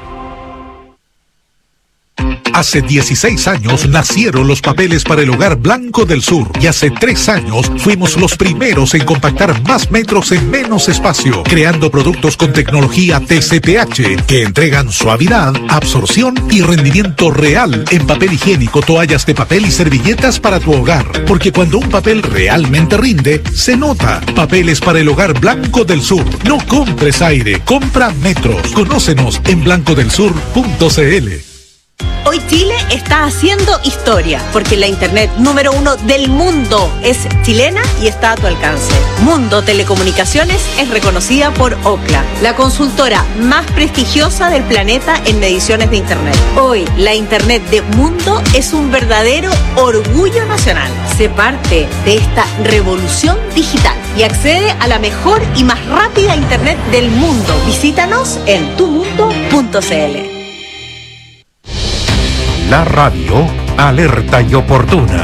Hace 16 años nacieron los papeles para el Hogar Blanco del Sur y hace 3 años fuimos los primeros en compactar más metros en menos espacio, creando productos con tecnología TCPH que entregan suavidad, absorción y rendimiento real en papel higiénico, toallas de papel y servilletas para tu hogar. Porque cuando un papel realmente rinde, se nota. Papeles para el Hogar Blanco del Sur. No compres aire, compra metros. Conócenos en blancodelsur.cl. Hoy Chile está haciendo historia, porque la internet número 1 del mundo es chilena y está a tu alcance. Mundo Telecomunicaciones es reconocida por Ookla, la consultora más prestigiosa del planeta en mediciones de internet. Hoy, la internet de Mundo es un verdadero orgullo nacional. Sé parte de esta revolución digital y accede a la mejor y más rápida internet del mundo. Visítanos en tumundo.cl. La radio, alerta y oportuna.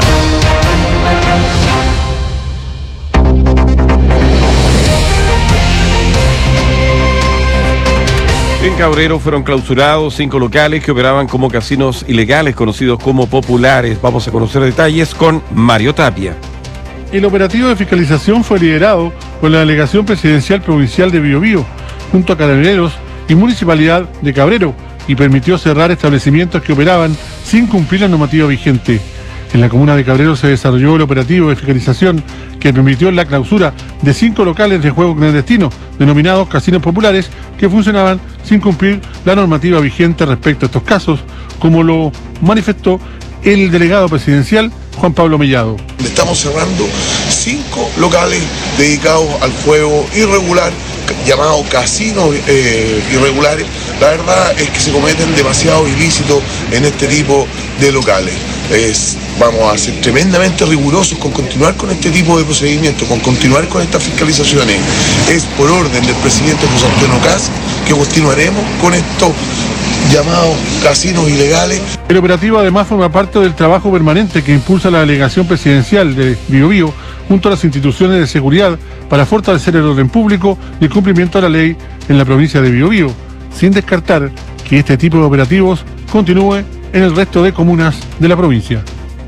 En Cabrero fueron clausurados 5 locales que operaban como casinos ilegales, conocidos como populares. Vamos a conocer detalles con Mario Tapia. El operativo de fiscalización fue liderado por la Delegación Presidencial Provincial de Biobío, junto a Carabineros y Municipalidad de Cabrero, y permitió cerrar establecimientos que operaban sin cumplir la normativa vigente. En la comuna de Cabrero se desarrolló el operativo de fiscalización que permitió la clausura de 5 locales de juego clandestino, denominados casinos populares, que funcionaban sin cumplir la normativa vigente respecto a estos casos, como lo manifestó el delegado presidencial Juan Pablo Mellado. Estamos cerrando 5 locales dedicados al juego irregular, llamados casinos irregulares. La verdad es que se cometen demasiados ilícitos en este tipo de locales. Vamos a ser tremendamente rigurosos con continuar con este tipo de procedimientos, con continuar con estas fiscalizaciones. Es por orden del presidente José Antonio Kast que continuaremos con estos llamados casinos ilegales. El operativo además forma parte del trabajo permanente que impulsa la delegación presidencial de Biobío junto a las instituciones de seguridad para fortalecer el orden público y el cumplimiento de la ley en la provincia de Biobío, sin descartar que este tipo de operativos continúe en el resto de comunas de la provincia.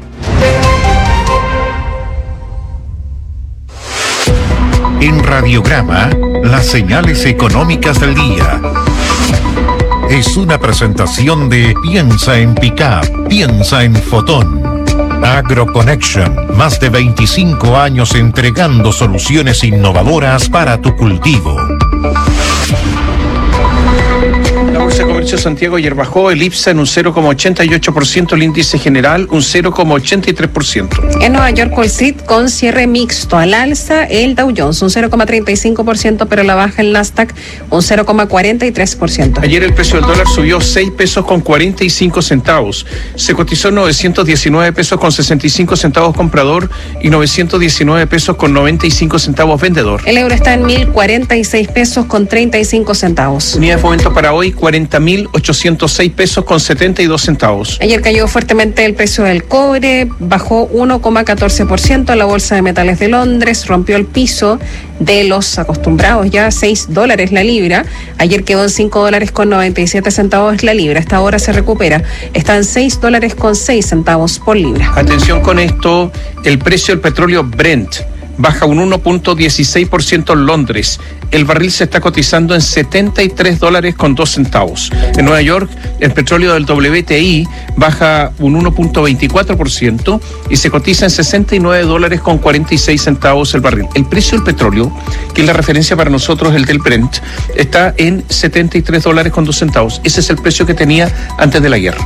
En Radiograma, las señales económicas del día. Es una presentación de Piensa en Pickup, piensa en Fotón. AgroConnection, más de 25 años entregando soluciones innovadoras para tu cultivo. La Bolsa de Comercio de Santiago ayer bajó, el IPSA en un 0,88%, el índice general un 0,83%. En Nueva York, Wall Street con cierre mixto, al alza el Dow Jones un 0,35%, pero la baja el Nasdaq un 0,43%. Ayer el precio del dólar subió 6 pesos con 45 centavos. Se cotizó 919 pesos con 65 centavos comprador y 919 pesos con 95 centavos vendedor. El euro está en 1.046 pesos con 35 centavos. Unidad de fomento para hoy 40.806 pesos con 72 centavos. Ayer cayó fuertemente el precio del cobre, bajó 1,14%. La Bolsa de Metales de Londres rompió el piso de los acostumbrados ya $6 la libra. Ayer quedó en $5 con 97 centavos la libra. Esta hora se recupera. Está en $6 con 6 centavos por libra. Atención con esto, el precio del petróleo Brent baja un 1,16% en Londres. El barril se está cotizando en $73 con 2 centavos. En Nueva York, el petróleo del WTI baja un 1,24% y se cotiza en $69 con 46 centavos el barril. El precio del petróleo, que es la referencia para nosotros, el del Brent, está en $73 con 2 centavos. Ese es el precio que tenía antes de la guerra.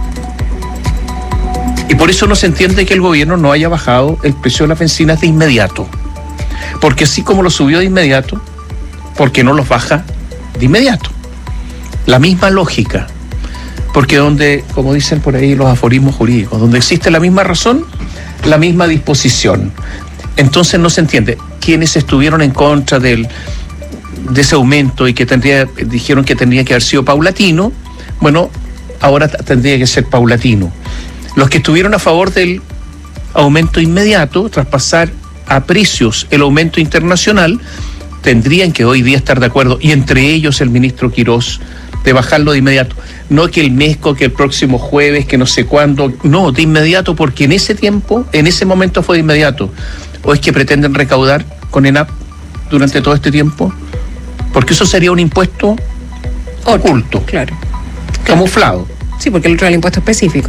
Y por eso no se entiende que el gobierno no haya bajado el precio de las bencinas de inmediato. Porque así como lo subió de inmediato, ¿por qué no los baja de inmediato? La misma lógica. Porque donde, como dicen por ahí los aforismos jurídicos, donde existe la misma razón, la misma disposición. Entonces no se entiende. Quienes estuvieron en contra de ese aumento y que dijeron que tendría que haber sido paulatino, bueno, ahora tendría que ser paulatino. Los que estuvieron a favor del aumento inmediato, traspasar a precios el aumento internacional, tendrían que hoy día estar de acuerdo, y entre ellos el ministro Quirós, de bajarlo de inmediato. No que el MESCO, que el próximo jueves, que no sé cuándo, no, de inmediato, porque en ese tiempo, en ese momento fue de inmediato. ¿O es que pretenden recaudar con ENAP durante todo este tiempo? Porque eso sería un impuesto oculto, claro, camuflado. Sí, porque el otro es el impuesto específico,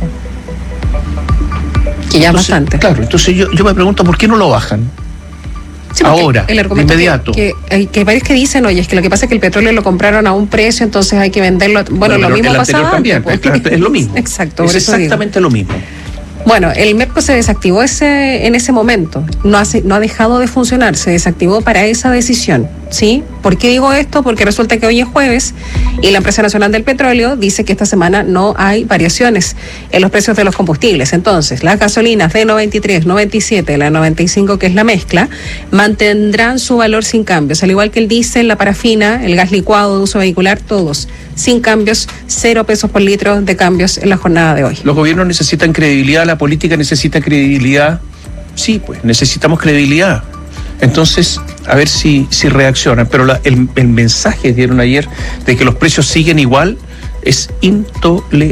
que ya es bastante. Claro, entonces yo me pregunto, ¿por qué no lo bajan? Sí, ahora, el argumento de inmediato. Que hay varios que dicen, oye, es que lo que pasa es que el petróleo lo compraron a un precio, entonces hay que venderlo. Bueno, lo mismo pasaba también, antes, pues. Es lo mismo. Exacto. Es exactamente lo mismo. Bueno, el MEPCO se desactivó en ese momento, no ha dejado de funcionar, se desactivó para esa decisión, ¿sí? ¿Por qué digo esto? Porque resulta que hoy es jueves y la Empresa Nacional del Petróleo dice que esta semana no hay variaciones en los precios de los combustibles. Entonces, las gasolinas de 93, 97, la 95, que es la mezcla, mantendrán su valor sin cambios, al igual que el diésel, la parafina, el gas licuado de uso vehicular, todos sin cambios, 0 pesos por litro de cambios en la jornada de hoy. Los gobiernos necesitan credibilidad, la política necesita credibilidad. Sí, pues necesitamos credibilidad. Entonces, a ver si reaccionan. Pero el mensaje que dieron ayer de que los precios siguen igual es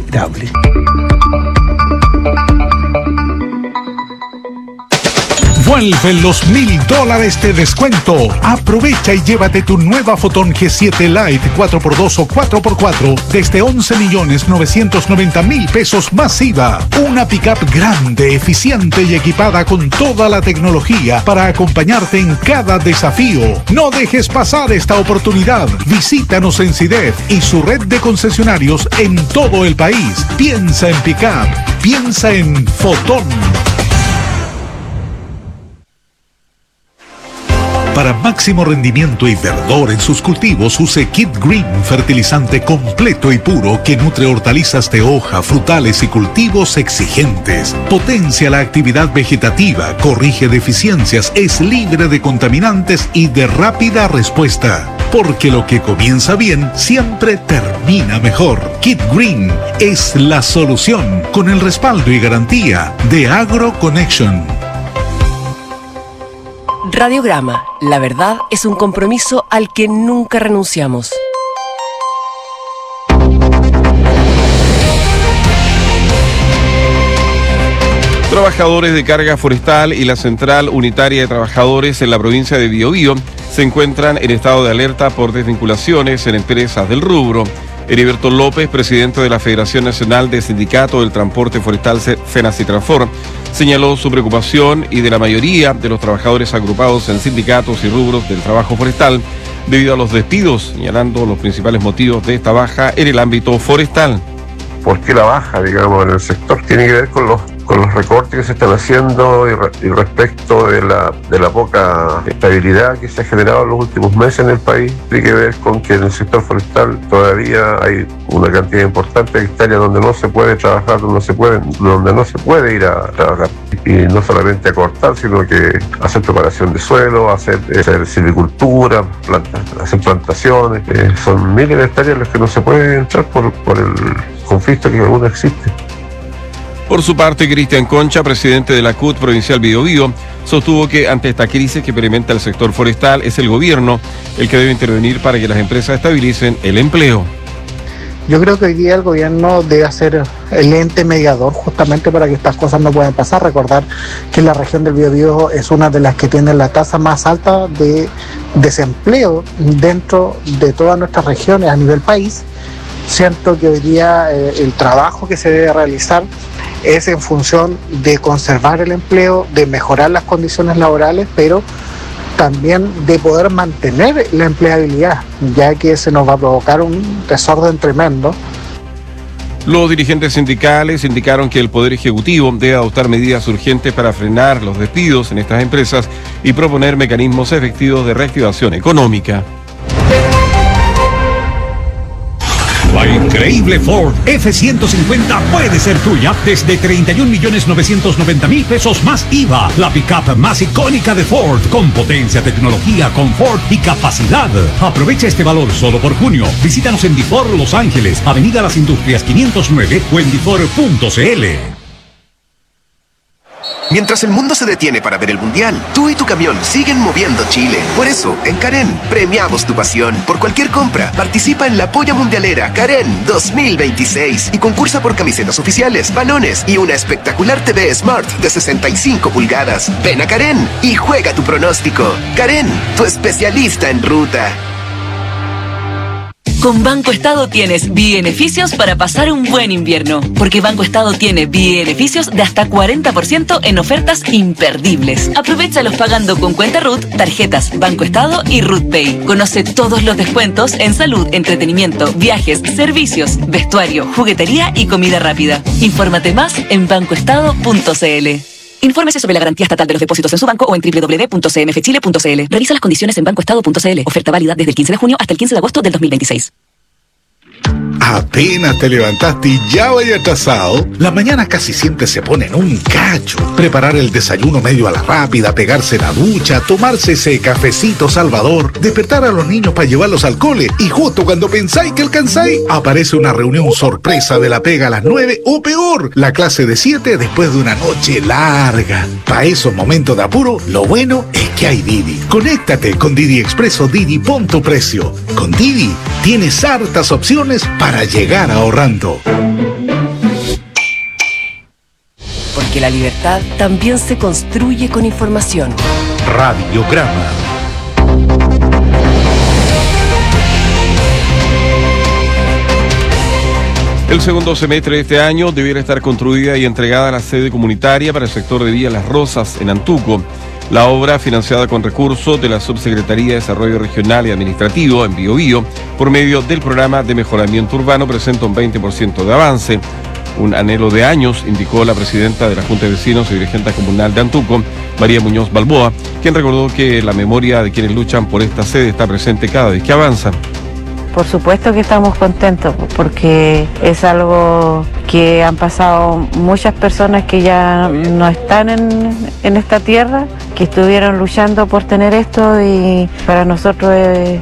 intolerable. Vuelven los $1000 de descuento. Aprovecha y llévate tu nueva Fotón G7 Lite 4x2 o 4x4 desde 11.990.000 pesos más IVA. Una pickup grande, eficiente y equipada con toda la tecnología para acompañarte en cada desafío. No dejes pasar esta oportunidad. Visítanos en CIDEF y su red de concesionarios en todo el país. Piensa en pickup. Piensa en Fotón. Para máximo rendimiento y verdor en sus cultivos, use Kid Green, fertilizante completo y puro que nutre hortalizas de hoja, frutales y cultivos exigentes. Potencia la actividad vegetativa, corrige deficiencias, es libre de contaminantes y de rápida respuesta. Porque lo que comienza bien siempre termina mejor. Kid Green es la solución con el respaldo y garantía de AgroConnection. Radiograma, la verdad es un compromiso al que nunca renunciamos. Trabajadores de carga forestal y la Central Unitaria de Trabajadores en la provincia de Biobío se encuentran en estado de alerta por desvinculaciones en empresas del rubro. Heriberto López, presidente de la Federación Nacional de Sindicatos del Transporte Forestal FENACITRANSFOR, señaló su preocupación y de la mayoría de los trabajadores agrupados en sindicatos y rubros del trabajo forestal debido a los despidos, señalando los principales motivos de esta baja en el ámbito forestal. ¿Por qué la baja, digamos, en el sector? Tiene que ver con los recortes que se están haciendo y respecto de la poca estabilidad que se ha generado en los últimos meses en el país. Tiene que ver con que en el sector forestal todavía hay una cantidad importante de hectáreas donde no se puede trabajar, donde no se puede ir a trabajar. Y no solamente a cortar, sino que hacer preparación de suelo, hacer silvicultura, hacer plantaciones. Son miles de hectáreas las que no se puede entrar por el conflicto que aún existe. Por su parte, Cristian Concha, presidente de la CUT Provincial Biobío, sostuvo que ante esta crisis que experimenta el sector forestal es el gobierno el que debe intervenir para que las empresas estabilicen el empleo. Yo creo que hoy día el gobierno debe ser el ente mediador justamente para que estas cosas no puedan pasar. Recordar que la región del Biobío es una de las que tiene la tasa más alta de desempleo dentro de todas nuestras regiones a nivel país. Siento que hoy día el trabajo que se debe realizar es en función de conservar el empleo, de mejorar las condiciones laborales, pero también de poder mantener la empleabilidad, ya que se nos va a provocar un desorden tremendo. Los dirigentes sindicales indicaron que el Poder Ejecutivo debe adoptar medidas urgentes para frenar los despidos en estas empresas y proponer mecanismos efectivos de reactivación económica. La increíble Ford F-150 puede ser tuya desde 31.990.000 pesos más IVA. La pickup más icónica de Ford, con potencia, tecnología, confort y capacidad. Aprovecha este valor solo por junio. Visítanos en Difor Los Ángeles, Avenida Las Industrias 509 o en difor.cl. Mientras el mundo se detiene para ver el Mundial, tú y tu camión siguen moviendo Chile. Por eso, en Karen, premiamos tu pasión. Por cualquier compra, participa en la Polla Mundialera Karen 2026 y concursa por camisetas oficiales, balones y una espectacular TV Smart de 65 pulgadas. Ven a Karen y juega tu pronóstico. Karen, tu especialista en ruta. Con Banco Estado tienes beneficios para pasar un buen invierno, porque Banco Estado tiene beneficios de hasta 40% en ofertas imperdibles. Aprovéchalos pagando con cuenta RUT, tarjetas Banco Estado y RUT Pay. Conoce todos los descuentos en salud, entretenimiento, viajes, servicios, vestuario, juguetería y comida rápida. Infórmate más en bancoestado.cl. Infórmese sobre la garantía estatal de los depósitos en su banco o en www.cmfchile.cl. Revisa las condiciones en bancoestado.cl. Oferta válida desde el 15 de junio hasta el 15 de agosto del 2026. Apenas te levantaste y ya vaya atrasado. Las mañanas casi siempre se ponen un cacho. Preparar el desayuno medio a la rápida, pegarse la ducha, tomarse ese cafecito salvador, despertar a los niños para llevarlos al cole y justo cuando pensáis que alcanzáis, aparece una reunión sorpresa de la pega a las 9 o peor, la clase de 7 después de una noche larga. Para esos momentos de apuro, lo bueno es que hay Didi. Conéctate con Didi Expreso Didi, pon tu precio. Con Didi tienes hartas opciones para llegar ahorrando. porque la libertad también se construye con información. Radiograma. El segundo semestre de este año debiera estar construida y entregada la sede comunitaria para el sector de Villa Las Rosas, en Antuco. La obra, financiada con recursos de la Subsecretaría de Desarrollo Regional y Administrativo en Biobío, por medio del Programa de Mejoramiento Urbano, presenta un 20% de avance. Un anhelo de años, indicó la presidenta de la Junta de Vecinos y dirigente comunal de Antuco, María Muñoz Balboa, quien recordó que la memoria de quienes luchan por esta sede está presente cada vez que avanza. Por supuesto que estamos contentos porque es algo que han pasado muchas personas que ya no están en esta tierra, que estuvieron luchando por tener esto, y para nosotros es,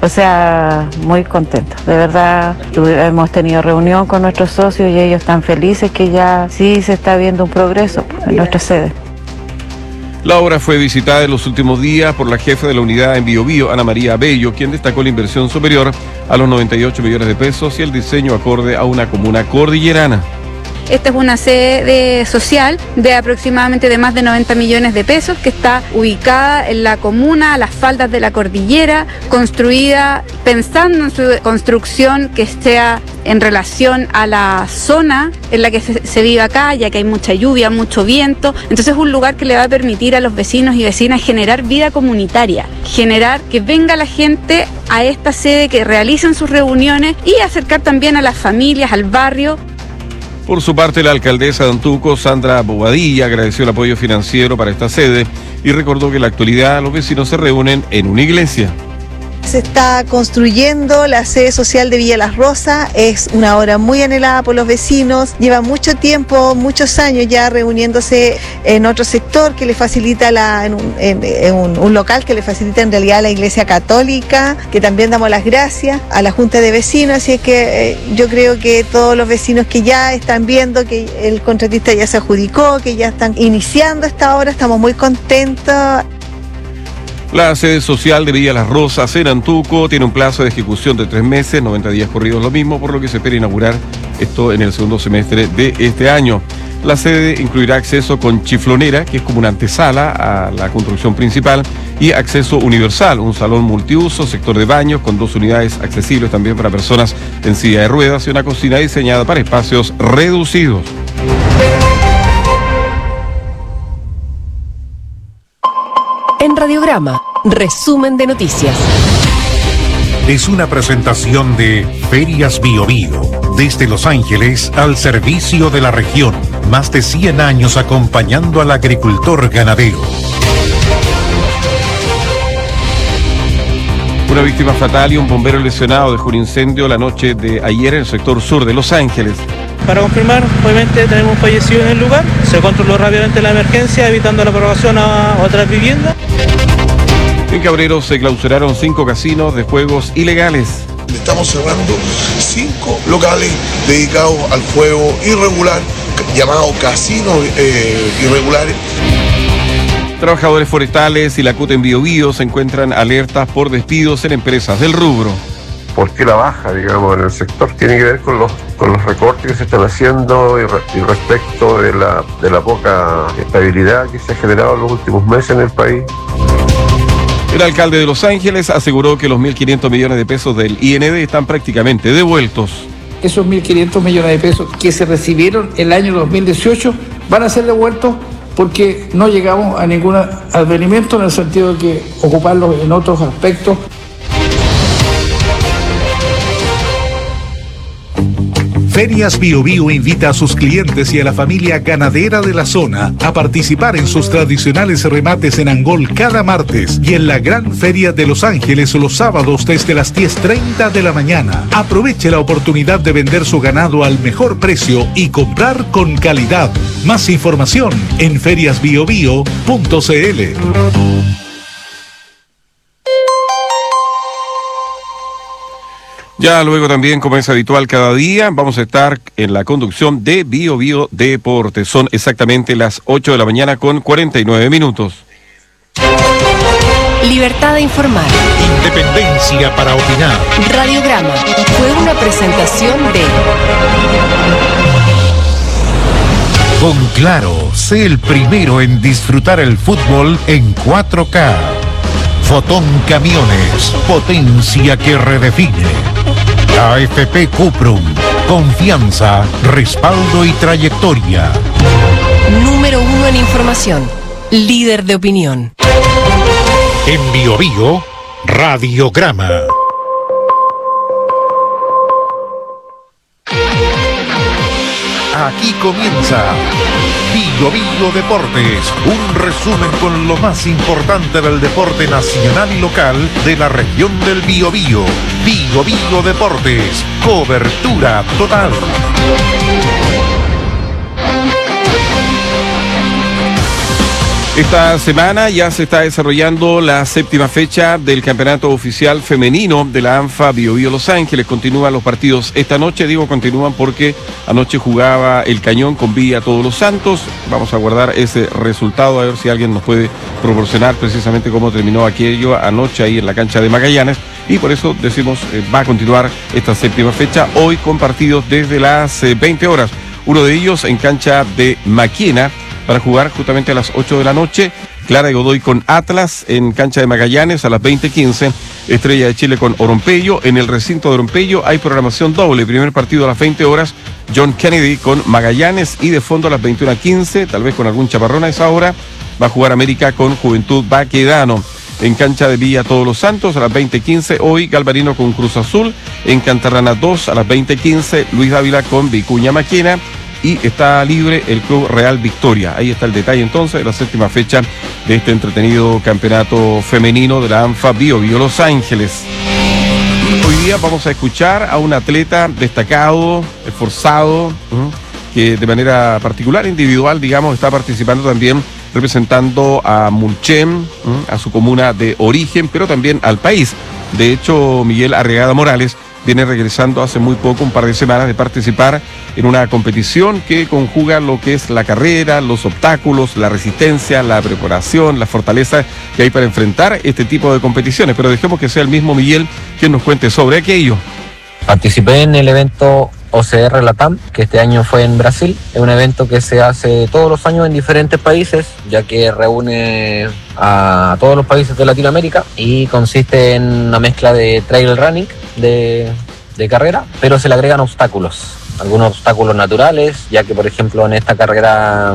muy contentos. De verdad, hemos tenido reunión con nuestros socios y ellos están felices que ya sí se está viendo un progreso en nuestra sede. La obra fue visitada en los últimos días por la jefa de la unidad en Biobío, Ana María Bello, quien destacó la inversión superior a los 98 millones de pesos y el diseño acorde a una comuna cordillerana. Esta es una sede social de aproximadamente de más de 90 millones de pesos que está ubicada en la comuna, a las faldas de la cordillera, construida pensando en su construcción que sea en relación a la zona en la que se vive acá, ya que hay mucha lluvia, mucho viento. Entonces es un lugar que le va a permitir a los vecinos y vecinas generar vida comunitaria, generar que venga la gente a esta sede, que realicen sus reuniones y acercar también a las familias, al barrio. Por su parte, la alcaldesa de Antuco, Sandra Bobadilla, agradeció el apoyo financiero para esta sede y recordó que en la actualidad los vecinos se reúnen en una iglesia. Se está construyendo la sede social de Villa Las Rosas, es una obra muy anhelada por los vecinos, lleva mucho tiempo, muchos años ya reuniéndose en otro sector que le facilita en un local que le facilita en realidad la Iglesia Católica, que también damos las gracias a la Junta de Vecinos, así es que yo creo que todos los vecinos que ya están viendo que el contratista ya se adjudicó, que ya están iniciando esta obra, estamos muy contentos. La sede social de Villa Las Rosas en Antuco tiene un plazo de ejecución de 3 meses, 90 días corridos lo mismo, por lo que se espera inaugurar esto en el segundo semestre de este año. La sede incluirá acceso con chiflonera, que es como una antesala a la construcción principal, y acceso universal, un salón multiuso, sector de baños con 2 unidades accesibles también para personas en silla de ruedas y una cocina diseñada para espacios reducidos. En Radiograma, resumen de noticias. Es una presentación de Ferias Biobío, desde Los Ángeles al servicio de la región. Más de 100 años acompañando al agricultor ganadero. Una víctima fatal y un bombero lesionado dejó un incendio la noche de ayer en el sector sur de Los Ángeles. Para confirmar, obviamente tenemos un fallecido en el lugar, se controló rápidamente la emergencia, evitando la propagación a otras viviendas. En Cabrero se clausuraron 5 casinos de juegos ilegales. Estamos cerrando 5 locales dedicados al juego irregular, llamados casinos irregulares. Trabajadores forestales y la CUT en Biobío se encuentran alertas por despidos en empresas del rubro. ¿Por qué la baja, digamos, en el sector? Tiene que ver con los recortes que se están haciendo y respecto de la poca estabilidad que se ha generado en los últimos meses en el país. El alcalde de Los Ángeles aseguró que los 1.500 millones de pesos del IND están prácticamente devueltos. Esos 1.500 millones de pesos que se recibieron el año 2018 van a ser devueltos porque no llegamos a ningún advenimiento en el sentido de que ocuparlos en otros aspectos. Ferias Biobío invita a sus clientes y a la familia ganadera de la zona a participar en sus tradicionales remates en Angol cada martes y en la Gran Feria de Los Ángeles los sábados desde las 10:30 de la mañana. Aproveche la oportunidad de vender su ganado al mejor precio y comprar con calidad. Más información en feriasbiobio.cl. Ya luego también, como es habitual cada día, vamos a estar en la conducción de Biobío Deportes. Son exactamente las 8 de la mañana con 49 minutos. Libertad de informar. Independencia para opinar. Radiograma fue una presentación de Con Claro, sé el primero en disfrutar el fútbol en 4K. Fotón Camiones, potencia que redefine. AFP Cuprum, confianza, respaldo y trayectoria. Número 1 en información, líder de opinión. En Bio Bio, Radiograma. Aquí comienza Bio Bio Deportes, un resumen con lo más importante del deporte nacional y local de la región del Biobío. Bio Bio Deportes, cobertura total. Esta semana ya se está desarrollando la 7ª fecha del campeonato oficial femenino de la ANFA Bio Bio Los Ángeles. Continúan los partidos esta noche, digo continúan porque anoche jugaba el Cañón con Villa Todos los Santos. Vamos a guardar ese resultado a ver si alguien nos puede proporcionar precisamente cómo terminó aquello anoche ahí en la cancha de Magallanes. Y por eso decimos va a continuar esta 7ª fecha hoy con partidos desde las 20 horas. Uno de ellos en cancha de Maquena, para jugar justamente a las 8 de la noche. Clara y Godoy con Atlas en cancha de Magallanes a las 20:15. Estrella de Chile con Orompello. En el recinto de Orompello hay programación doble. Primer partido a las 20 horas, John Kennedy con Magallanes, y de fondo a las 21:15, tal vez con algún chaparrón a esa hora, va a jugar América con Juventud Baquedano. En cancha de Villa Todos los Santos a las 20:15, hoy Galvarino con Cruz Azul. En Cantarrana 2 a las 20:15, Luis Dávila con Vicuña Maquena. Y está libre el Club Real Victoria. Ahí está el detalle entonces de la 7ª fecha de este entretenido campeonato femenino de la ANFA Bio Bio Los Ángeles. Y hoy día vamos a escuchar a un atleta destacado, esforzado, que de manera particular, individual, digamos, está participando también representando a Mulchen, a su comuna de origen, pero también al país. De hecho, Miguel Arriagada Morales viene regresando hace muy poco, un par de semanas, de participar en una competición que conjuga lo que es la carrera, los obstáculos, la resistencia, la preparación, la fortaleza que hay para enfrentar este tipo de competiciones. Pero dejemos que sea el mismo Miguel quien nos cuente sobre aquello. Participé en el evento OCR Latam, que este año fue en Brasil. Es un evento que se hace todos los años en diferentes países, ya que reúne a todos los países de Latinoamérica y consiste en una mezcla de trail running, de carrera, pero se le agregan obstáculos. Algunos obstáculos naturales, ya que por ejemplo en esta carrera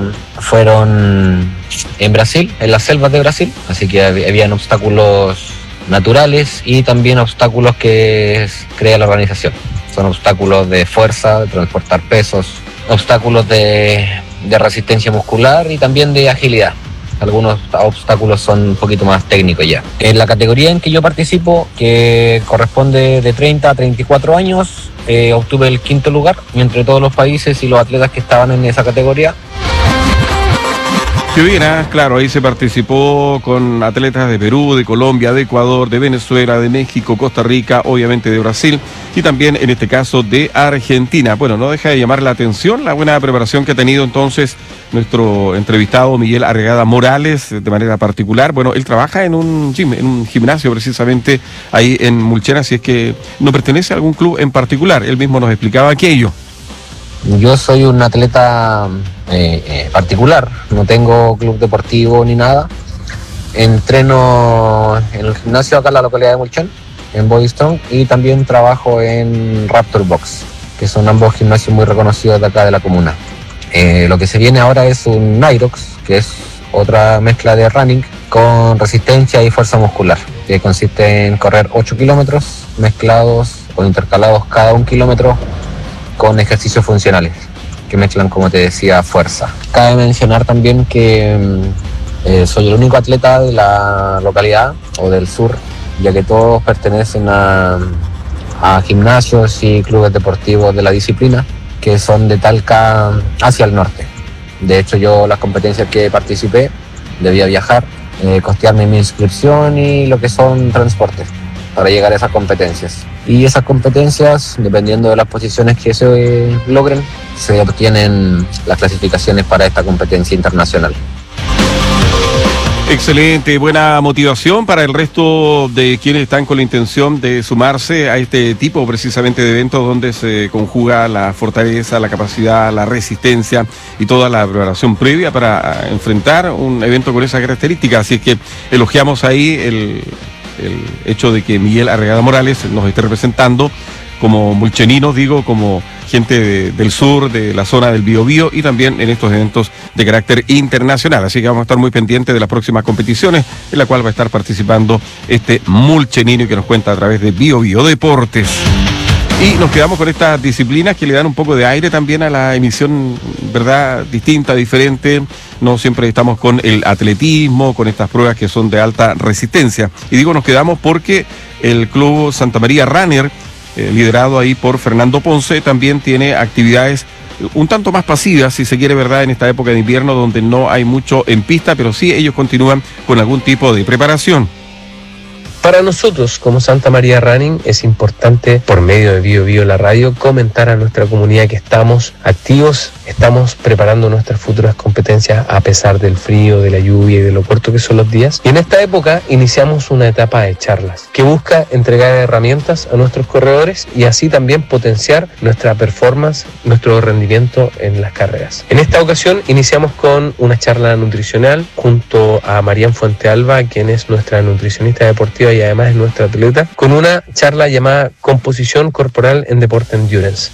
fueron en Brasil, en las selvas de Brasil, así que habían obstáculos naturales y también obstáculos que crea la organización. Son obstáculos de fuerza, de transportar pesos, obstáculos de resistencia muscular y también de agilidad. Algunos obstáculos son un poquito más técnicos ya. En la categoría en que yo participo, que corresponde de 30 a 34 años, obtuve el 5º lugar entre todos los países y los atletas que estaban en esa categoría. Qué bien, claro, ahí se participó con atletas de Perú, de Colombia, de Ecuador, de Venezuela, de México, Costa Rica, obviamente de Brasil y también en este caso de Argentina. Bueno, no deja de llamar la atención la buena preparación que ha tenido entonces nuestro entrevistado Miguel Arriagada Morales de manera particular. Bueno, él trabaja en un gym, en un gimnasio precisamente ahí en Mulchen, así es que no pertenece a algún club en particular. Él mismo nos explicaba aquello. Yo soy un atleta particular, no tengo club deportivo ni nada. Entreno en el gimnasio acá en la localidad de Mulchen, en Body Strong, y también trabajo en Raptor Box, que son ambos gimnasios muy reconocidos de acá de la comuna. Lo que se viene ahora es un Nirox, que es otra mezcla de running con resistencia y fuerza muscular, que consiste en correr 8 kilómetros mezclados o intercalados cada 1 kilómetro con ejercicios funcionales que mezclan, como te decía, fuerza. Cabe mencionar también que soy el único atleta de la localidad o del sur, ya que todos pertenecen a gimnasios y clubes deportivos de la disciplina que son de Talca hacia el norte. De hecho, yo las competencias que participé debía viajar, costearme mi inscripción y lo que son transportes para llegar a esas competencias. Y esas competencias, dependiendo de las posiciones que se logren, se obtienen las clasificaciones para esta competencia internacional. Excelente, buena motivación para el resto de quienes están con la intención de sumarse a este tipo precisamente de eventos donde se conjuga la fortaleza, la capacidad, la resistencia y toda la preparación previa para enfrentar un evento con esa característica. Así que elogiamos ahí el hecho de que Miguel Arregada Morales nos esté representando como mulcheninos, digo, como gente del sur, de la zona del Biobío y también en estos eventos de carácter internacional. Así que vamos a estar muy pendientes de las próximas competiciones en la cual va a estar participando este mulchenino que nos cuenta a través de Biobío Deportes. Y nos quedamos con estas disciplinas que le dan un poco de aire también a la emisión, ¿verdad? Distinta, diferente. No siempre estamos con el atletismo, con estas pruebas que son de alta resistencia. Y digo nos quedamos porque el Club Santa María Runner, liderado ahí por Fernando Ponce, también tiene actividades un tanto más pasivas, si se quiere, ¿verdad?, en esta época de invierno donde no hay mucho en pista, pero sí ellos continúan con algún tipo de preparación. Para nosotros, como Santa María Running, es importante, por medio de Biobío la radio, comentar a nuestra comunidad que estamos activos, estamos preparando nuestras futuras competencias a pesar del frío, de la lluvia y de lo corto que son los días. Y en esta época iniciamos una etapa de charlas que busca entregar herramientas a nuestros corredores y así también potenciar nuestra performance, nuestro rendimiento en las carreras. En esta ocasión iniciamos con una charla nutricional junto a Marian Fuentealba, quien es nuestra nutricionista deportiva y además es nuestra atleta, con una charla llamada Composición Corporal en Deporte Endurance.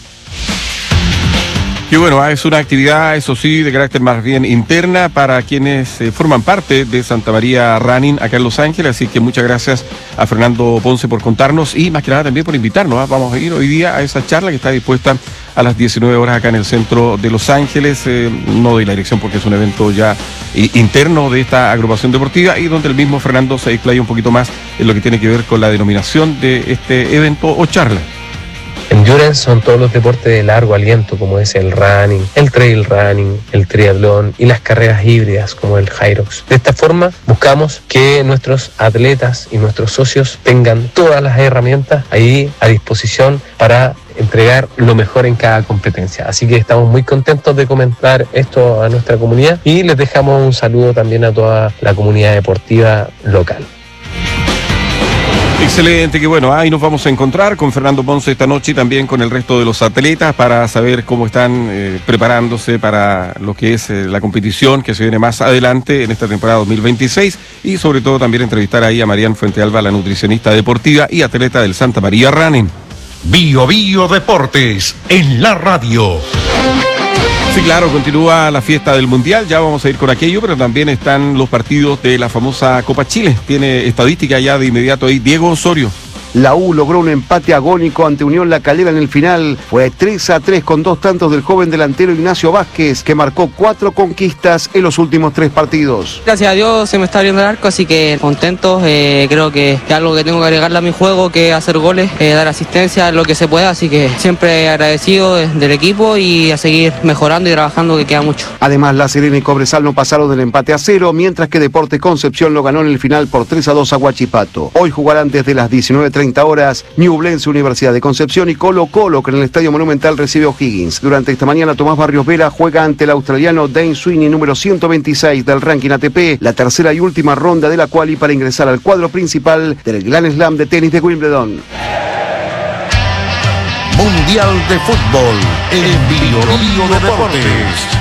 Y bueno, es una actividad, eso sí, de carácter más bien interna para quienes forman parte de Santa María Running acá en Los Ángeles, así que muchas gracias a Fernando Ponce por contarnos y más que nada también por invitarnos. Vamos a ir hoy día a esa charla que está dispuesta a las 19 horas acá en el centro de Los Ángeles. No doy la dirección porque es un evento ya interno de esta agrupación deportiva y donde el mismo Fernando se explaya un poquito más en lo que tiene que ver con la denominación de este evento o charla. Endurance son todos los deportes de largo aliento, como es el running, el trail running, el triatlón y las carreras híbridas como el Hyrox. De esta forma buscamos que nuestros atletas y nuestros socios tengan todas las herramientas ahí a disposición para entregar lo mejor en cada competencia. Así que estamos muy contentos de comentar esto a nuestra comunidad y les dejamos un saludo también a toda la comunidad deportiva local. Excelente, que bueno, ahí nos vamos a encontrar con Fernando Ponce esta noche y también con el resto de los atletas para saber cómo están preparándose para lo que es la competición que se viene más adelante en esta temporada 2026 y sobre todo también entrevistar ahí a Marian Fuentealba, la nutricionista deportiva y atleta del Santa María Running. Biobío Deportes en la radio. Sí, claro, continúa la fiesta del Mundial, ya vamos a ir con aquello, pero también están los partidos de la famosa Copa Chile. Tiene estadística ya de inmediato ahí Diego Osorio. La U logró un empate agónico ante Unión La Calera en el final. Fue 3-3 con 2 tantos del joven delantero Ignacio Vázquez, que marcó 4 conquistas en los últimos 3 partidos. Gracias a Dios se me está abriendo el arco, así que contento. Creo que es algo que tengo que agregarle a mi juego, que es hacer goles, dar asistencia, lo que se pueda. Así que siempre agradecido del equipo y a seguir mejorando y trabajando, que queda mucho. Además, La Serena y Cobresal no pasaron del empate a 0, mientras que Deportes Concepción lo ganó en el final por 3-2 a Huachipato. Hoy jugarán desde las 19:30 horas Ñublense, Universidad de Concepción y Colo Colo, que en el Estadio Monumental recibe a O'Higgins. Durante esta mañana Tomás Barrios Vera juega ante el australiano Dane Sweeney, número 126 del ranking ATP, la tercera y última ronda de la quali para ingresar al cuadro principal del Grand Slam de tenis de Wimbledon. Mundial de Fútbol en Biobío Deportes.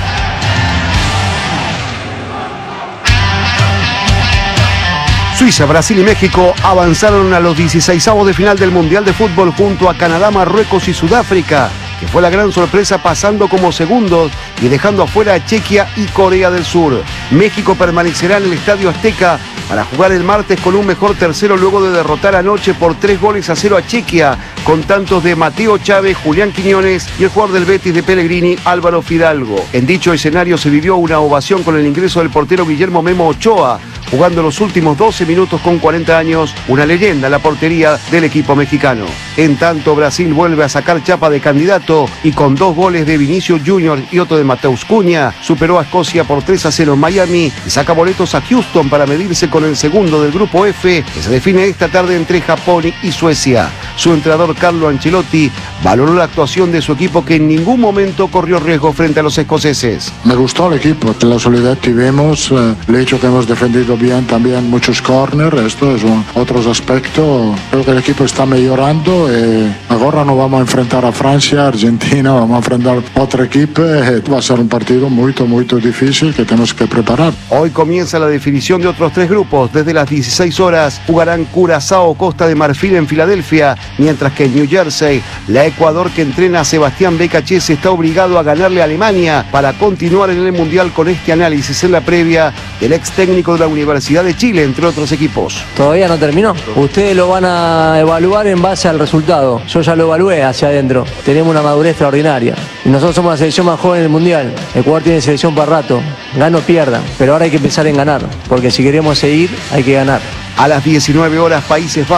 Suiza, Brasil y México avanzaron a los 16avos de final del Mundial de Fútbol junto a Canadá, Marruecos y Sudáfrica, que fue la gran sorpresa pasando como segundos y dejando afuera a Chequia y Corea del Sur. México permanecerá en el Estadio Azteca para jugar el martes con un mejor tercero luego de derrotar anoche por 3-0 a Chequia, con tantos de Mateo Chávez, Julián Quiñones y el jugador del Betis de Pellegrini, Álvaro Fidalgo. En dicho escenario se vivió una ovación con el ingreso del portero Guillermo Memo Ochoa, jugando los últimos 12 minutos con 40 años, una leyenda en la portería del equipo mexicano. En tanto, Brasil vuelve a sacar chapa de candidato y con 2 goles de Vinicius Junior y otro de Mateus Cunha, superó a Escocia por 3-0 en Miami y saca boletos a Houston para medirse con el segundo del grupo F, que se define esta tarde entre Japón y Suecia. Su entrenador Carlo Ancelotti valoró la actuación de su equipo, que en ningún momento corrió riesgo frente a los escoceses. Me gustó el equipo, la solidez que vemos, el hecho que hemos defendido bien también muchos corners, esto es otros aspectos. Creo que el equipo está mejorando y ahora nos vamos a enfrentar a Francia, Argentina, vamos a enfrentar otro equipo, va a ser un partido muy difícil que tenemos que preparar. Hoy comienza la definición de otros 3 grupos. Desde las 16 horas jugarán Curazao, Costa de Marfil en Filadelfia, mientras que en New Jersey, la Ecuador que entrena a Sebastián Becachese está obligado a ganarle a Alemania para continuar en el Mundial, con este análisis en la previa del ex técnico de la Universidad de Chile, entre otros equipos. Todavía no terminó. Ustedes lo van a evaluar en base al resultado. Yo ya lo evalué hacia adentro. Tenemos una madurez extraordinaria. Y nosotros somos la selección más joven del Mundial. Ecuador tiene selección para rato. Gana o pierda. Pero ahora hay que pensar en ganar. Porque si queremos seguir, hay que ganar. A las 19 horas, Países Bajos